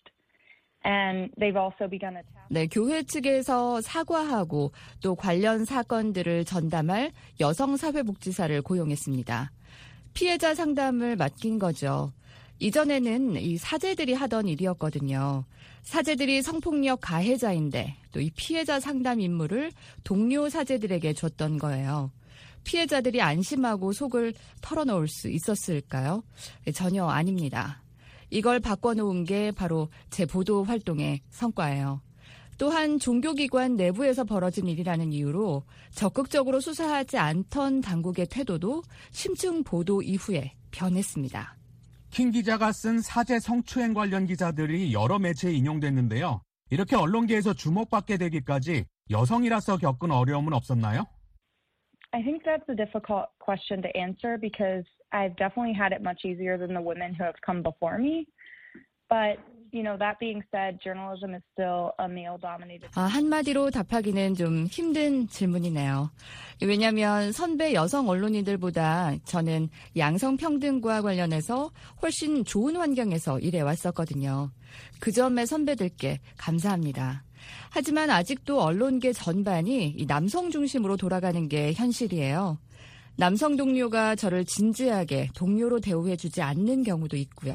And they've also begun a task. 네, 교회 측에서 사과하고 또 관련 사건들을 전담할 여성사회복지사를 고용했습니다. 피해자 상담을 맡긴 거죠. 이전에는 이 사제들이 하던 일이었거든요. 사제들이 성폭력 가해자인데 또 이 피해자 상담 임무를 동료 사제들에게 줬던 거예요. 피해자들이 안심하고 속을 털어놓을 수 있었을까요? 전혀 아닙니다. 이걸 바꿔놓은 게 바로 제 보도 활동의 성과예요. 또한 종교기관 내부에서 벌어진 일이라는 이유로 적극적으로 수사하지 않던 당국의 태도도 심층 보도 이후에 변했습니다. 킹 기자가 쓴 사제 성추행 관련 기사들이 여러 매체에 인용됐는데요. 이렇게 언론계에서 주목받게 되기까지 여성이라서 겪은 어려움은 없었나요? I think that's a difficult question to answer because I've definitely had it much easier than the women who have come before me. But, you know, that being said, journalism is still a male-dominated. 아, 한마디로 답하기는 좀 힘든 질문이네요. 왜냐하면 선배 여성 언론인들보다 저는 양성평등과 관련해서 훨씬 좋은 환경에서 일해왔었거든요. 그 점에 선배들께 감사합니다. 하지만 아직도 언론계 전반이 남성 중심으로 돌아가는 게 현실이에요. 남성 동료가 저를 진지하게 동료로 대우해주지 않는 경우도 있고요.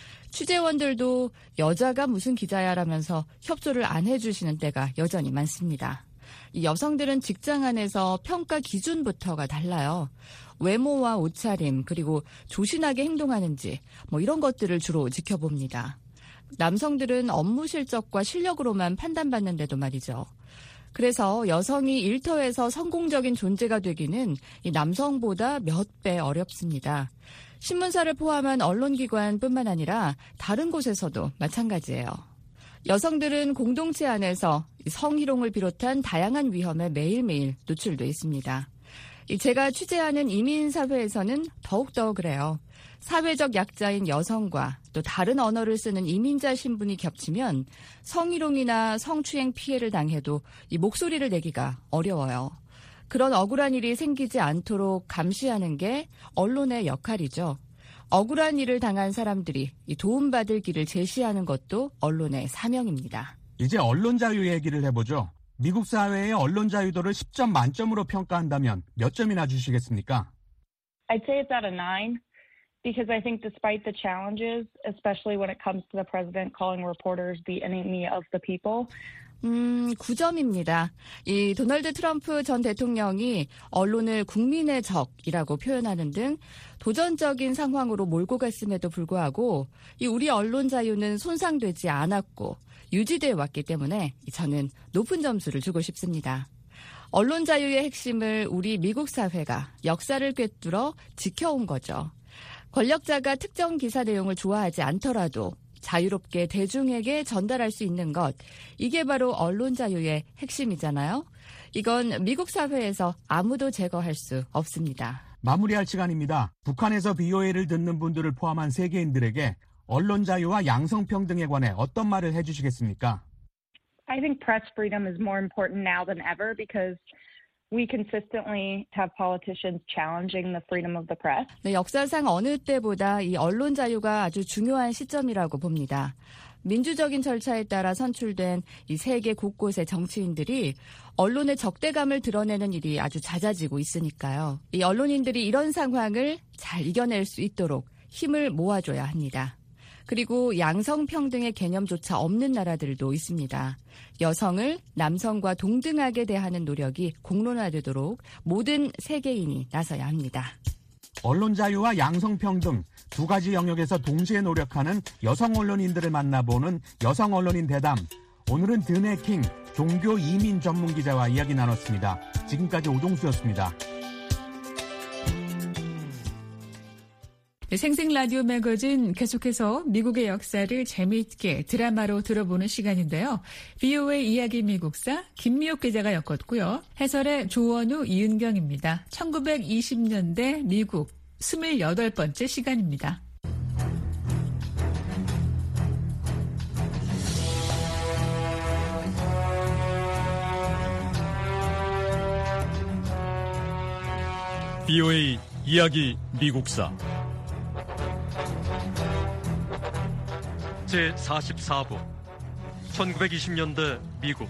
취재원들도 여자가 무슨 기자야라면서 협조를 안 해주시는 때가 여전히 많습니다. 이 여성들은 직장 안에서 평가 기준부터가 달라요. 외모와 옷차림 그리고 조신하게 행동하는지 뭐 이런 것들을 주로 지켜봅니다. 남성들은 업무 실적과 실력으로만 판단받는데도 말이죠. 그래서 여성이 일터에서 성공적인 존재가 되기는 이 남성보다 몇 배 어렵습니다. 신문사를 포함한 언론기관뿐만 아니라 다른 곳에서도 마찬가지예요. 여성들은 공동체 안에서 성희롱을 비롯한 다양한 위험에 매일매일 노출돼 있습니다. 제가 취재하는 이민사회에서는 더욱더 그래요. 사회적 약자인 여성과 또 다른 언어를 쓰는 이민자 신분이 겹치면 성희롱이나 성추행 피해를 당해도 이 목소리를 내기가 어려워요. 그런 억울한 일이 생기지 않도록 감시하는 게 언론의 역할이죠. 억울한 일을 당한 사람들이 도움받을 길을 제시하는 것도 언론의 사명입니다. 이제 언론 자유 얘기를 해보죠. 미국 사회의 언론 자유도를 십 점 만점으로 평가한다면 몇 점이나 주시겠습니까? I'd say it's at a nine because I think despite the challenges, especially when it comes to the president calling reporters the enemy of the people, 음, 구 점입니다. 이 도널드 트럼프 전 대통령이 언론을 국민의 적이라고 표현하는 등 도전적인 상황으로 몰고 갔음에도 불구하고 이 우리 언론 자유는 손상되지 않았고 유지되어 왔기 때문에 저는 높은 점수를 주고 싶습니다. 언론 자유의 핵심을 우리 미국 사회가 역사를 꿰뚫어 지켜온 거죠. 권력자가 특정 기사 내용을 좋아하지 않더라도 자유롭게 대중에게 전달할 수 있는 것, 이게 바로 언론 자유의 핵심이잖아요. 이건 미국 사회에서 아무도 제거할 수 없습니다. 마무리할 시간입니다. 북한에서 비오에이를 듣는 분들을 포함한 세계인들에게 언론 자유와 양성평등에 관해 어떤 말을 해주시겠습니까? I think press freedom is more important now than ever because we consistently have politicians challenging the freedom of the press. 네, 역사상 어느 때보다 이 언론 자유가 아주 중요한 시점이라고 봅니다. 민주적인 절차에 따라 선출된 이 세계 곳곳의 정치인들이 언론의 적대감을 드러내는 일이 아주 잦아지고 있으니까요. 이 언론인들이 이런 상황을 잘 이겨낼 수 있도록 힘을 모아줘야 합니다. 그리고 양성평등의 개념조차 없는 나라들도 있습니다. 여성을 남성과 동등하게 대하는 노력이 공론화되도록 모든 세계인이 나서야 합니다. 언론 자유와 양성평등 두 가지 영역에서 동시에 노력하는 여성 언론인들을 만나보는 여성 언론인 대담. 오늘은 드네킹 종교 이민 전문 기자와 이야기 나눴습니다. 지금까지 오종수였습니다. 생생 라디오 매거진 계속해서 미국의 역사를 재미있게 드라마로 들어보는 시간인데요. 비오에이 이야기 미국사 김미옥 기자가 엮었고요. 해설의 조원우, 이은경입니다. 천구백이십 년대 미국 스물여덟 번째 시간입니다. 비오에이 이야기 미국사 제사십사 부 천구백이십 년대 미국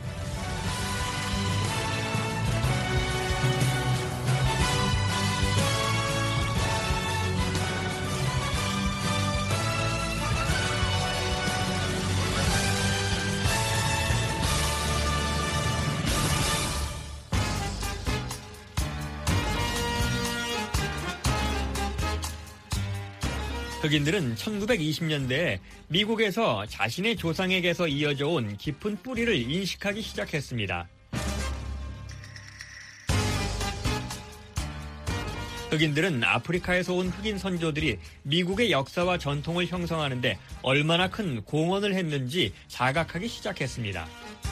흑인들은 천구백이십 년대에 미국에서 자신의 조상에게서 이어져 온 깊은 뿌리를 인식하기 시작했습니다. 흑인들은 아프리카에서 온 흑인 선조들이 미국의 역사와 전통을 형성하는 데 얼마나 큰 공헌을 했는지 자각하기 시작했습니다.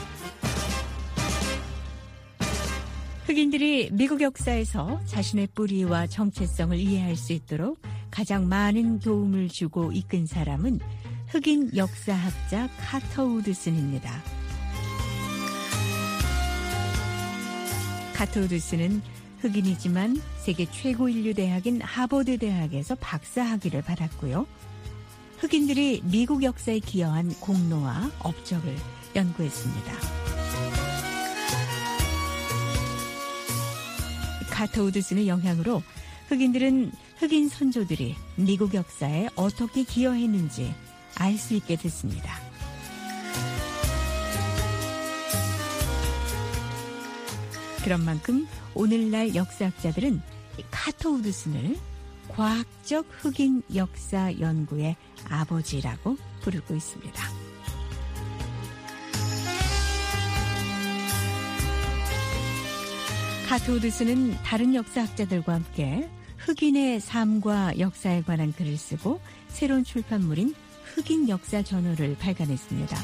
흑인들이 미국 역사에서 자신의 뿌리와 정체성을 이해할 수 있도록 가장 많은 도움을 주고 이끈 사람은 흑인 역사학자 카터 우드슨입니다. 카터 우드슨은 흑인이지만 세계 최고 인류 대학인 하버드 대학에서 박사학위를 받았고요. 흑인들이 미국 역사에 기여한 공로와 업적을 연구했습니다. 카터 우드슨의 영향으로 흑인들은 흑인 선조들이 미국 역사에 어떻게 기여했는지 알 수 있게 됐습니다. 그런 만큼 오늘날 역사학자들은 카터 우드슨을 과학적 흑인 역사 연구의 아버지라고 부르고 있습니다. 카터 우드슨은 다른 역사학자들과 함께 흑인의 삶과 역사에 관한 글을 쓰고 새로운 출판물인 흑인 역사 저널을 발간했습니다.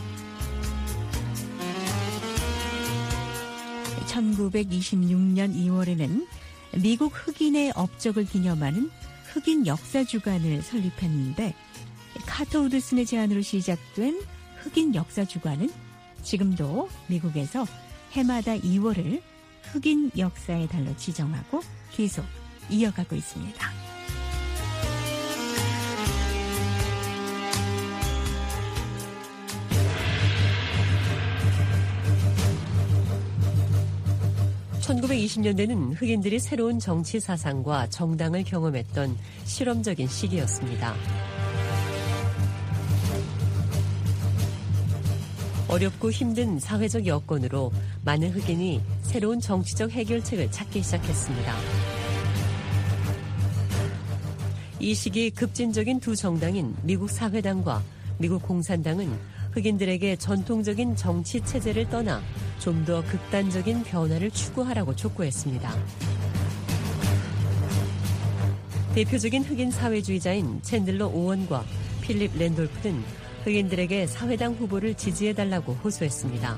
천구백이십육 년 이월에는 미국 흑인의 업적을 기념하는 흑인 역사주간을 설립했는데 카터 우드슨의 제안으로 시작된 흑인 역사주간은 지금도 미국에서 해마다 이월을 흑인 역사의 달로 지정하고 계속 이어가고 있습니다. 천구백이십 년대는 흑인들이 새로운 정치 사상과 정당을 경험했던 실험적인 시기였습니다. 어렵고 힘든 사회적 여건으로 많은 흑인이 새로운 정치적 해결책을 찾기 시작했습니다. 이 시기 급진적인 두 정당인 미국 사회당과 미국 공산당은 흑인들에게 전통적인 정치 체제를 떠나 좀 더 극단적인 변화를 추구하라고 촉구했습니다. 대표적인 흑인 사회주의자인 챈들러 오원과 필립 랜돌프는 흑인들에게 사회당 후보를 지지해달라고 호소했습니다.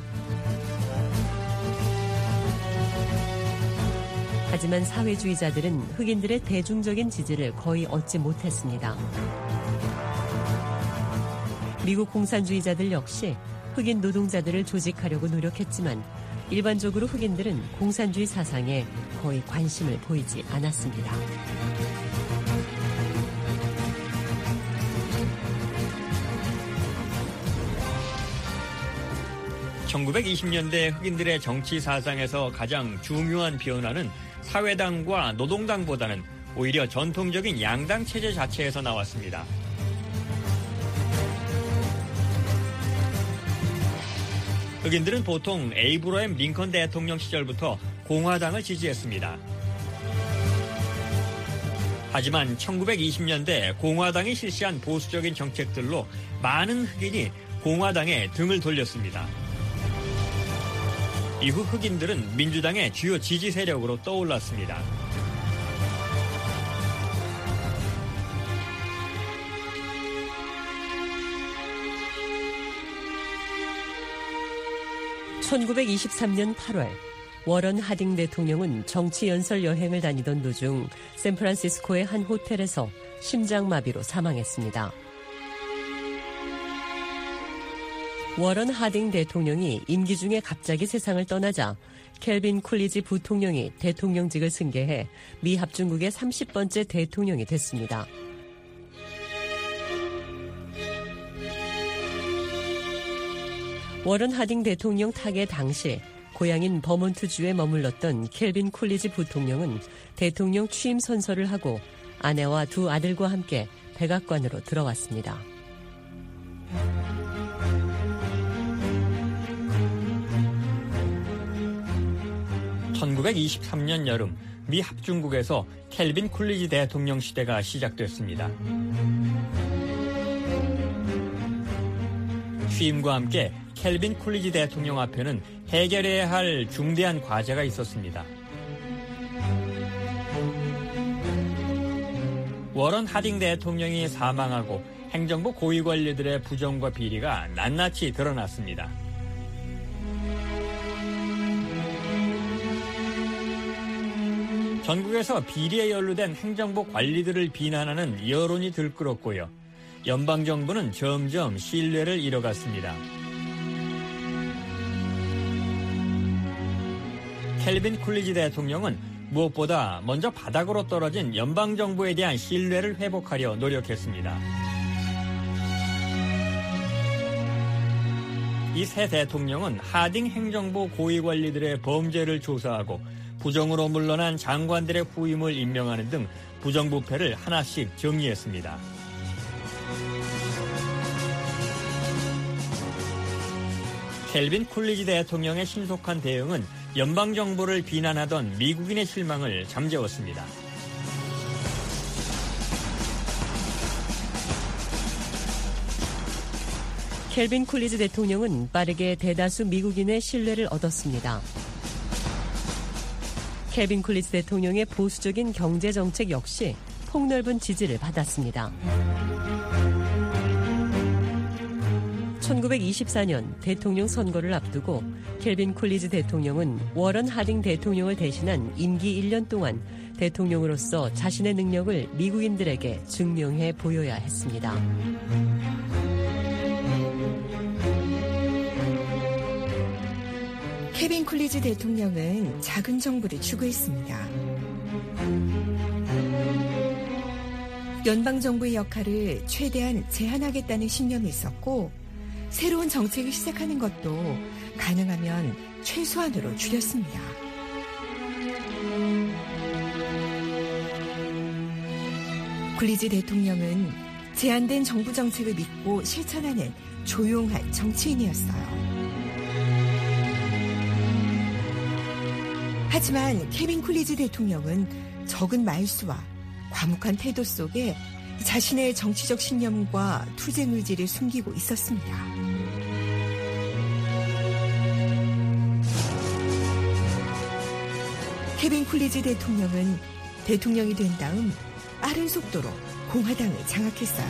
하지만 사회주의자들은 흑인들의 대중적인 지지를 거의 얻지 못했습니다. 미국 공산주의자들 역시 흑인 노동자들을 조직하려고 노력했지만 일반적으로 흑인들은 공산주의 사상에 거의 관심을 보이지 않았습니다. 천구백이십 년대 흑인들의 정치 사상에서 가장 중요한 변화는 사회당과 노동당보다는 오히려 전통적인 양당 체제 자체에서 나왔습니다. 흑인들은 보통 에이브러햄 링컨 대통령 시절부터 공화당을 지지했습니다. 하지만 천구백이십 년대 공화당이 실시한 보수적인 정책들로 많은 흑인이 공화당에 등을 돌렸습니다. 이후 흑인들은 민주당의 주요 지지 세력으로 떠올랐습니다. 천구백이십삼 년 팔월 워런 하딩 대통령은 정치 연설 여행을 다니던 도중 샌프란시스코의 한 호텔에서 심장마비로 사망했습니다. 워런 하딩 대통령이 임기 중에 갑자기 세상을 떠나자 켈빈 쿨리지 부통령이 대통령직을 승계해 미 합중국의 삼십 번째 대통령이 됐습니다. 워런 하딩 대통령 타계 당시 고향인 버몬트주에 머물렀던 켈빈 쿨리지 부통령은 대통령 취임 선서를 하고 아내와 두 아들과 함께 백악관으로 들어왔습니다. 천구백이십삼 년 여름 미 합중국에서 켈빈 쿨리지 대통령 시대가 시작됐습니다. 취임과 함께 켈빈 쿨리지 대통령 앞에는 해결해야 할 중대한 과제가 있었습니다. 워런 하딩 대통령이 사망하고 행정부 고위 관리들의 부정과 비리가 낱낱이 드러났습니다. 전국에서 비리에 연루된 행정부 관리들을 비난하는 여론이 들끓었고요. 연방정부는 점점 신뢰를 잃어갔습니다. 켈빈 쿨리지 대통령은 무엇보다 먼저 바닥으로 떨어진 연방정부에 대한 신뢰를 회복하려 노력했습니다. 이 새 대통령은 하딩 행정부 고위관리들의 범죄를 조사하고 부정으로 물러난 장관들의 후임을 임명하는 등 부정부패를 하나씩 정리했습니다. 켈빈 쿨리지 대통령의 신속한 대응은 연방정부를 비난하던 미국인의 실망을 잠재웠습니다. 켈빈 쿨리지 대통령은 빠르게 대다수 미국인의 신뢰를 얻었습니다. 켈빈 쿨리지 대통령의 보수적인 경제정책 역시 폭넓은 지지를 받았습니다. 천구백이십사 년 대통령 선거를 앞두고 켈빈 쿨리지 대통령은 워런 하딩 대통령을 대신한 임기 일 년 동안 대통령으로서 자신의 능력을 미국인들에게 증명해 보여야 했습니다. 켈빈 쿨리지 대통령은 작은 정부를 추구했습니다. 연방정부의 역할을 최대한 제한하겠다는 신념이 있었고 새로운 정책을 시작하는 것도 가능하면 최소한으로 줄였습니다. 쿨리지 대통령은 제한된 정부 정책을 믿고 실천하는 조용한 정치인이었어요. 하지만 켈빈 쿨리지 대통령은 적은 말수와 과묵한 태도 속에 자신의 정치적 신념과 투쟁 의지를 숨기고 있었습니다. 켈빈 쿨리지 대통령은 대통령이 된 다음 빠른 속도로 공화당을 장악했어요.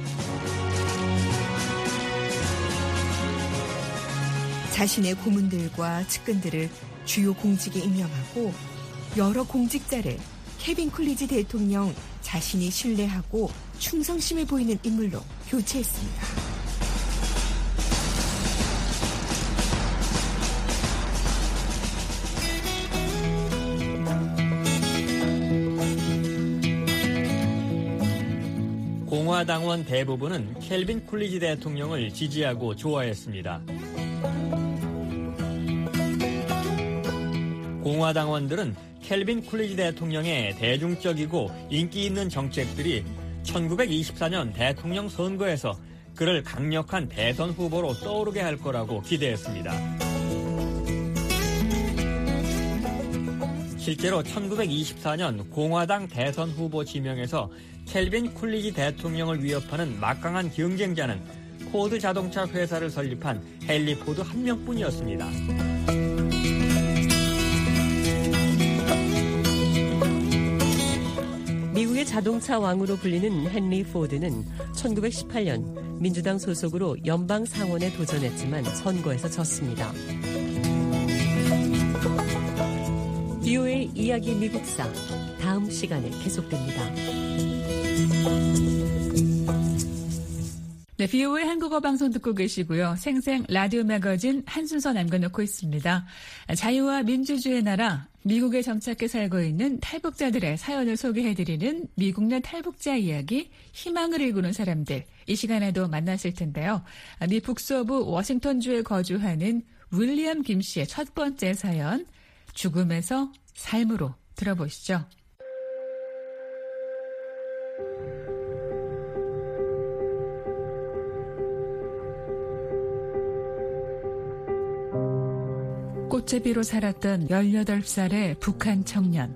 자신의 고문들과 측근들을 주요 공직에 임명하고 여러 공직자를 켈빈 쿨리지 대통령 자신이 신뢰하고 충성심을 보이는 인물로 교체했습니다. 공화당원 대부분은 켈빈 쿨리지 대통령을 지지하고 좋아했습니다. 공화당원들은 켈빈 쿨리지 대통령의 대중적이고 인기 있는 정책들이 천구백이십사 년 대통령 선거에서 그를 강력한 대선 후보로 떠오르게 할 거라고 기대했습니다. 실제로 천구백이십사 년 공화당 대선 후보 지명에서 켈빈 쿨리지 대통령을 위협하는 막강한 경쟁자는 포드 자동차 회사를 설립한 헨리 포드 한 명뿐이었습니다. 미국의 자동차 왕으로 불리는 헨리 포드는 천구백십팔 년 민주당 소속으로 연방 상원에 도전했지만 선거에서 졌습니다. 비오에이 이야기 미국사 다음 시간에 계속됩니다. 네, 비오에이 한국어 방송 듣고 계시고요. 생생 라디오 매거진 한 순서 남겨놓고 있습니다. 자유와 민주주의의 나라, 미국에 정착해 살고 있는 탈북자들의 사연을 소개해드리는 미국 내 탈북자 이야기, 희망을 일구는 사람들. 이 시간에도 만났을 텐데요. 미 북서부 워싱턴주에 거주하는 윌리엄 김 씨의 첫 번째 사연, 죽음에서 삶으로 들어보시죠. 꽃제비로 살았던 열여덟 살의 북한 청년.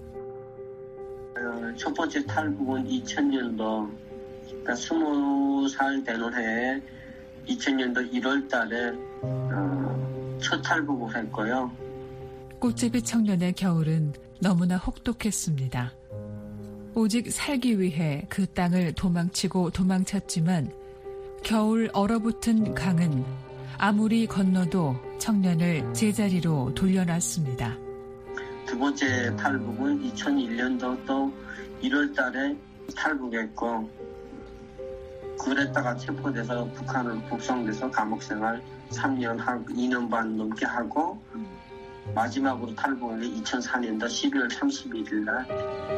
어, 첫 번째 탈북은 이천 년도, 그러니까 스무 살 되는 해에 이천 년도 일월 달에 어, 첫 탈북을 했고요. 꽃제비 청년의 겨울은 너무나 혹독했습니다. 오직 살기 위해 그 땅을 도망치고 도망쳤지만 겨울 얼어붙은 강은 아무리 건너도 청년을 제자리로 돌려놨습니다. 두 번째 탈북은 이천일 년도 또 일월 달에 탈북했고 그랬다가 체포돼서 북한으로 북송돼서 감옥생활 삼 년 하고 이 년 반 넘게 하고 마지막으로 탈북한 게 이천사 년도 십이월 삼십일일 날.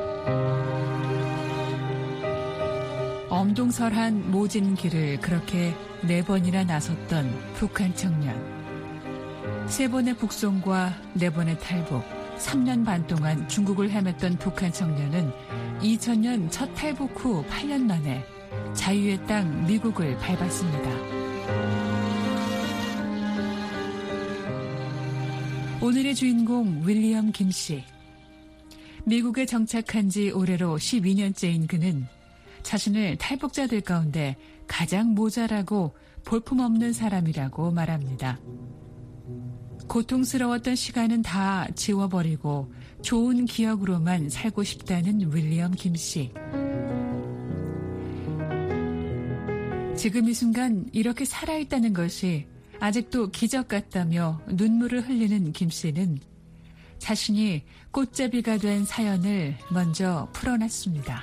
엄동설한 모진 길을 그렇게 네 번이나 나섰던 북한 청년. 세 번의 북송과 네 번의 탈북, 삼 년 반 동안 중국을 헤맸던 북한 청년은 이천 년 첫 탈북 후 팔 년 만에 자유의 땅 미국을 밟았습니다. 오늘의 주인공 윌리엄 김씨. 미국에 정착한 지 올해로 십이 년째인 그는 자신을 탈북자들 가운데 가장 모자라고 볼품없는 사람이라고 말합니다. 고통스러웠던 시간은 다 지워버리고 좋은 기억으로만 살고 싶다는 윌리엄 김씨. 지금 이 순간 이렇게 살아있다는 것이 아직도 기적 같다며 눈물을 흘리는 김씨는 자신이 꽃제비가 된 사연을 먼저 풀어놨습니다.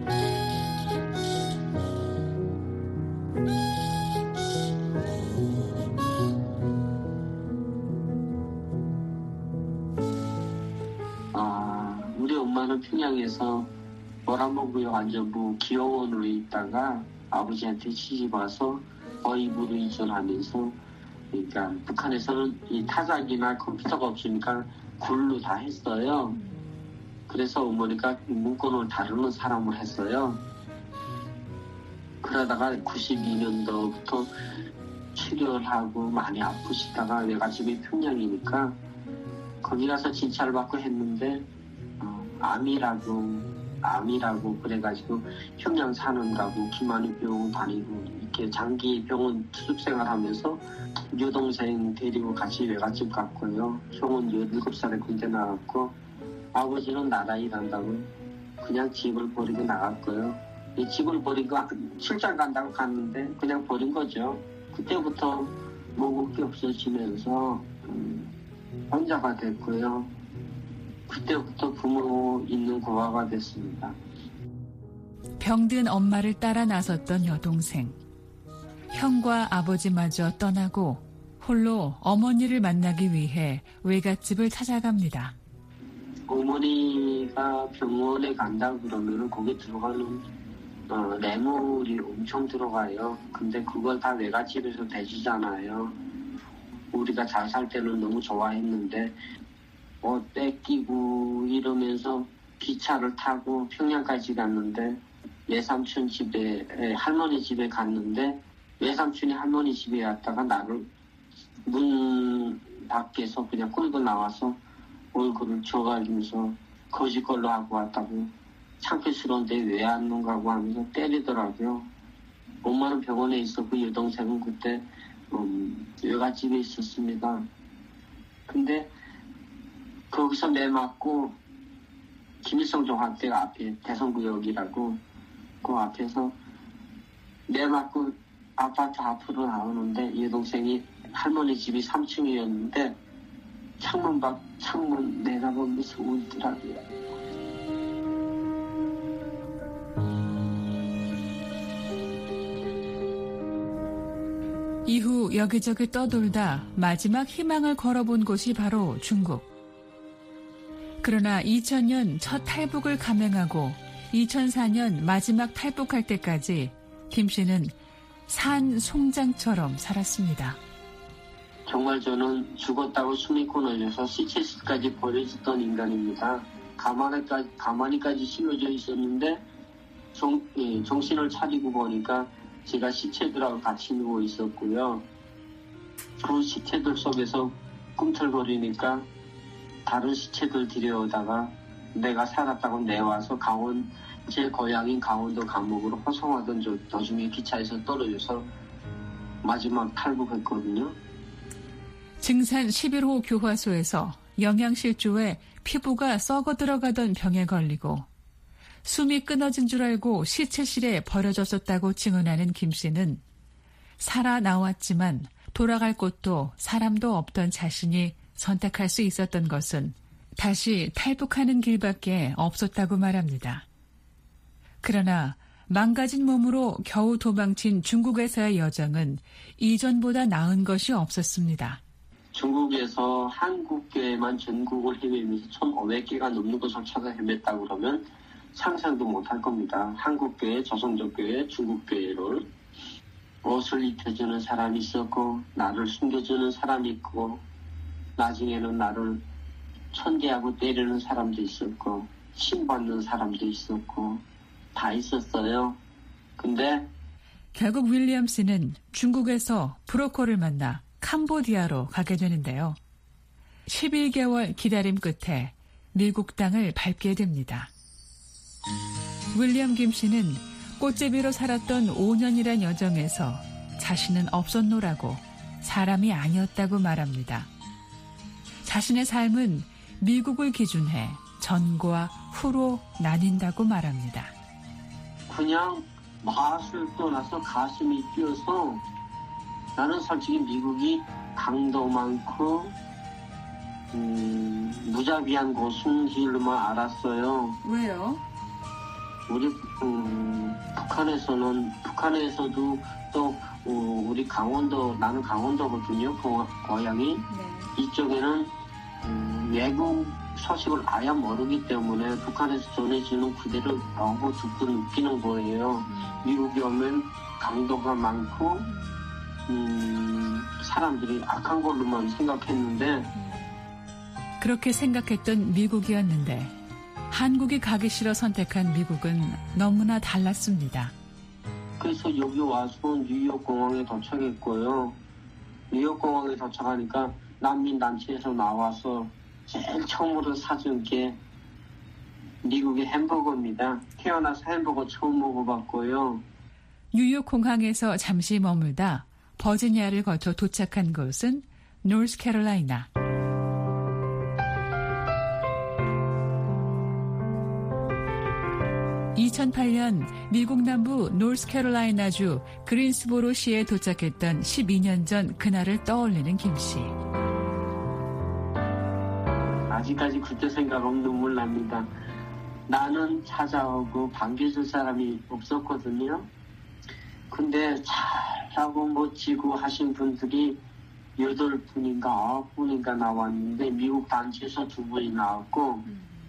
아, 우리 엄마는 평양에서 모란봉구역 안전부 기업원으로 있다가 아버지한테 시집 와서 어이부로 이전하면서, 그러니까 북한에서는 이 타작이나 컴퓨터가 없으니까 굴로 다 했어요. 그래서 어머니가 문건을 다루는 사람을 했어요. 그러다가 구십이 년도부터 출혈을 하고 많이 아프시다가 외갓집이 평양이니까 거기 가서 진찰을 받고 했는데 어, 암이라고 암이라고 그래가지고 평양 사는다고 김한희 병원 다니고 이렇게 장기 병원 투숙생활하면서 여동생 데리고 같이 외갓집 갔고요. 형은 열일곱 살에 군대 나갔고 아버지는 나라 일한다고 그냥 집을 버리고 나갔고요. 이 집을 버리고 출장 간다고 갔는데 그냥 버린 거죠. 그때부터 먹을 게 없어지면서 음, 혼자가 됐고요. 그때부터 부모 있는 고아가 됐습니다. 병든 엄마를 따라 나섰던 여동생. 형과 아버지마저 떠나고 홀로 어머니를 만나기 위해 외갓집을 찾아갑니다. 어머니가 병원에 간다 그러면 거기 들어가는 어, 뇌물이 엄청 들어가요. 근데 그걸 다 외갓집에서 대주잖아요. 우리가 잘 살 때는 너무 좋아했는데 뭐 뺏기고 이러면서 기차를 타고 평양까지 갔는데 외삼촌 집에 할머니 집에 갔는데 외삼촌이 할머니 집에 왔다가 나를 문 밖에서 그냥 끌고 나와서 얼굴을 줘가지면서 거짓걸로 하고 왔다고 창피스러운데 왜 안 논가고 하면서 때리더라고요. 엄마는 병원에 있었고 여동생은 그때 음, 외갓집에 있었습니다. 근데 거기서 매 맞고 김일성 종합대 앞에 대성구역이라고 그 앞에서 매 맞고 아파트 앞으로 나오는데 여동생이 할머니 집이 삼 층이었는데 창문 밖 창문 내다보면서 울더라고요. 이후 여기저기 떠돌다 마지막 희망을 걸어본 곳이 바로 중국. 그러나 이천 년 첫 탈북을 감행하고 이천사 년 마지막 탈북할 때까지 김 씨는 산 송장처럼 살았습니다. 정말 저는 죽었다고 숨이 끊어져서 시체까지 버려졌던 인간입니다. 가만히까지, 가만히까지 실려져 있었는데 정, 예, 정신을 차리고 보니까 제가 시체들하고 같이 누워 있었고요. 그 시체들 속에서 꿈틀거리니까 다른 시체들 들여오다가 내가 살았다고 내와서 강원, 제 고향인 강원도 감옥으로 호송하던 도중에 기차에서 떨어져서 마지막 탈북했거든요. 증산 십일 호 교화소에서 영양실조에 피부가 썩어 들어가던 병에 걸리고 숨이 끊어진 줄 알고 시체실에 버려졌었다고 증언하는 김 씨는 살아나왔지만 돌아갈 곳도 사람도 없던 자신이 선택할 수 있었던 것은 다시 탈북하는 길밖에 없었다고 말합니다. 그러나 망가진 몸으로 겨우 도망친 중국에서의 여정은 이전보다 나은 것이 없었습니다. 중국에서 한국계만 전국을 헤매면서 천오백 개가 넘는 것을 찾아 헤맸다고 그러면 상상도 못할 겁니다. 한국교회, 조선족교회, 중국교회를 옷을 입혀주는 사람이 있었고 나를 숨겨주는 사람이 있고 나중에는 나를 천대하고 때리는 사람도 있었고 신받는 사람도 있었고 다 있었어요. 근데 결국 윌리엄 씨는 중국에서 브로커를 만나 캄보디아로 가게 되는데요. 십일 개월 기다림 끝에 미국 땅을 밟게 됩니다. 윌리엄 김 씨는 꽃제비로 살았던 오 년이란 여정에서 자신은 없었노라고 사람이 아니었다고 말합니다. 자신의 삶은 미국을 기준해 전과 후로 나뉜다고 말합니다. 그냥 맛을 떠나서 가슴이 뛰어서 나는 솔직히 미국이 강도 많고 음, 무자비한 곳인 줄만 알았어요. 왜요? 우리 음, 북한에서는 북한에서도 또 어, 우리 강원도 나는 강원도거든요. 고, 고향이 네. 이쪽에는 음, 외국 소식을 아예 모르기 때문에 북한에서 전해지는 그대로 너무 듣고 느끼는 거예요. 음. 미국에 오면 강도가 많고 음, 사람들이 악한 걸로만 생각했는데 그렇게 생각했던 미국이었는데 한국이 가기 싫어 선택한 미국은 너무나 달랐습니다. 그래서 여기 와서 뉴욕 공항에 도착했고요. 뉴욕 공항에 도착하니까 난민단체에서 나와서 제일 처음으로 사준 게 미국의 햄버거입니다. 태어나서 햄버거 처음 먹어봤고요. 뉴욕 공항에서 잠시 머물다 버지니아를 거쳐 도착한 곳은 노스캐롤라이나. 이천팔 년 미국 남부 노스캐롤라이나주 그린스보로시에 도착했던 십이 년 전 그날을 떠올리는 김 씨. 아직까지 그때 생각하면 눈물 납니다. 나는 찾아오고 반겨줄 사람이 없었거든요. 근데 잘하고 멋지고 하신 분들이 여덟 분인가 아홉 분인가 나왔는데 미국 단체에서 두 분이 나왔고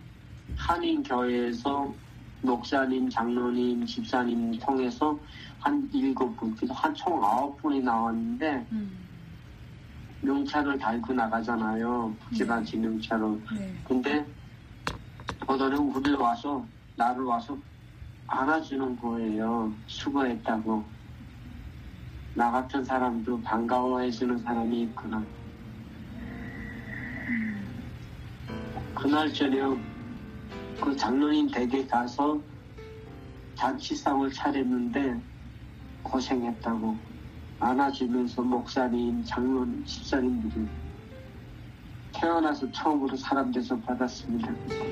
한인교회에서 목사님, 장로님, 집사님 통해서 한 일곱 분, 한 총 아홉 분이 나왔는데 음. 명찰을 달고 나가잖아요. 복지단체 네. 명찰을. 네. 근데 오늘은 우리를 와서 나를 와서 안아주는 거예요. 수고했다고. 나 같은 사람도 반가워해주는 사람이 있구나. 음. 그날 저녁 그 장로님 댁에 가서 잔치상을 차렸는데 고생했다고 안아주면서 목사님, 장로님, 집사님들이 태어나서 처음으로 사람 대접 받았습니다.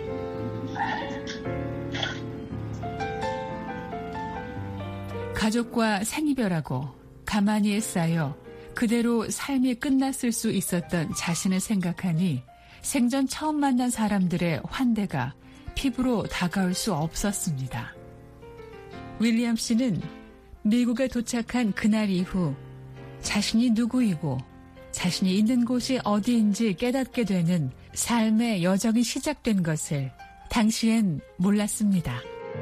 가족과 생이별하고 가만히에 쌓여 그대로 삶이 끝났을 수 있었던 자신을 생각하니 생전 처음 만난 사람들의 환대가 피부로 다가올 수 없었습니다. 윌리엄 씨는 미국에 도착한 그날 이후 자신이 누구이고 자신이 있는 곳이 어디인지 깨닫게 되는 삶의 여정이 시작된 것을 당시엔 몰랐습니다.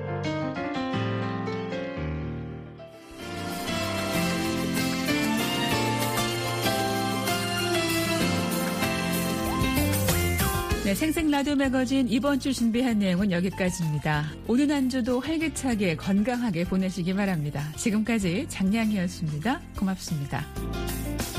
네, 생생 라디오 매거진 이번 주 준비한 내용은 여기까지입니다. 오늘 한 주도 활기차게 건강하게 보내시기 바랍니다. 지금까지 장량이었습니다. 고맙습니다.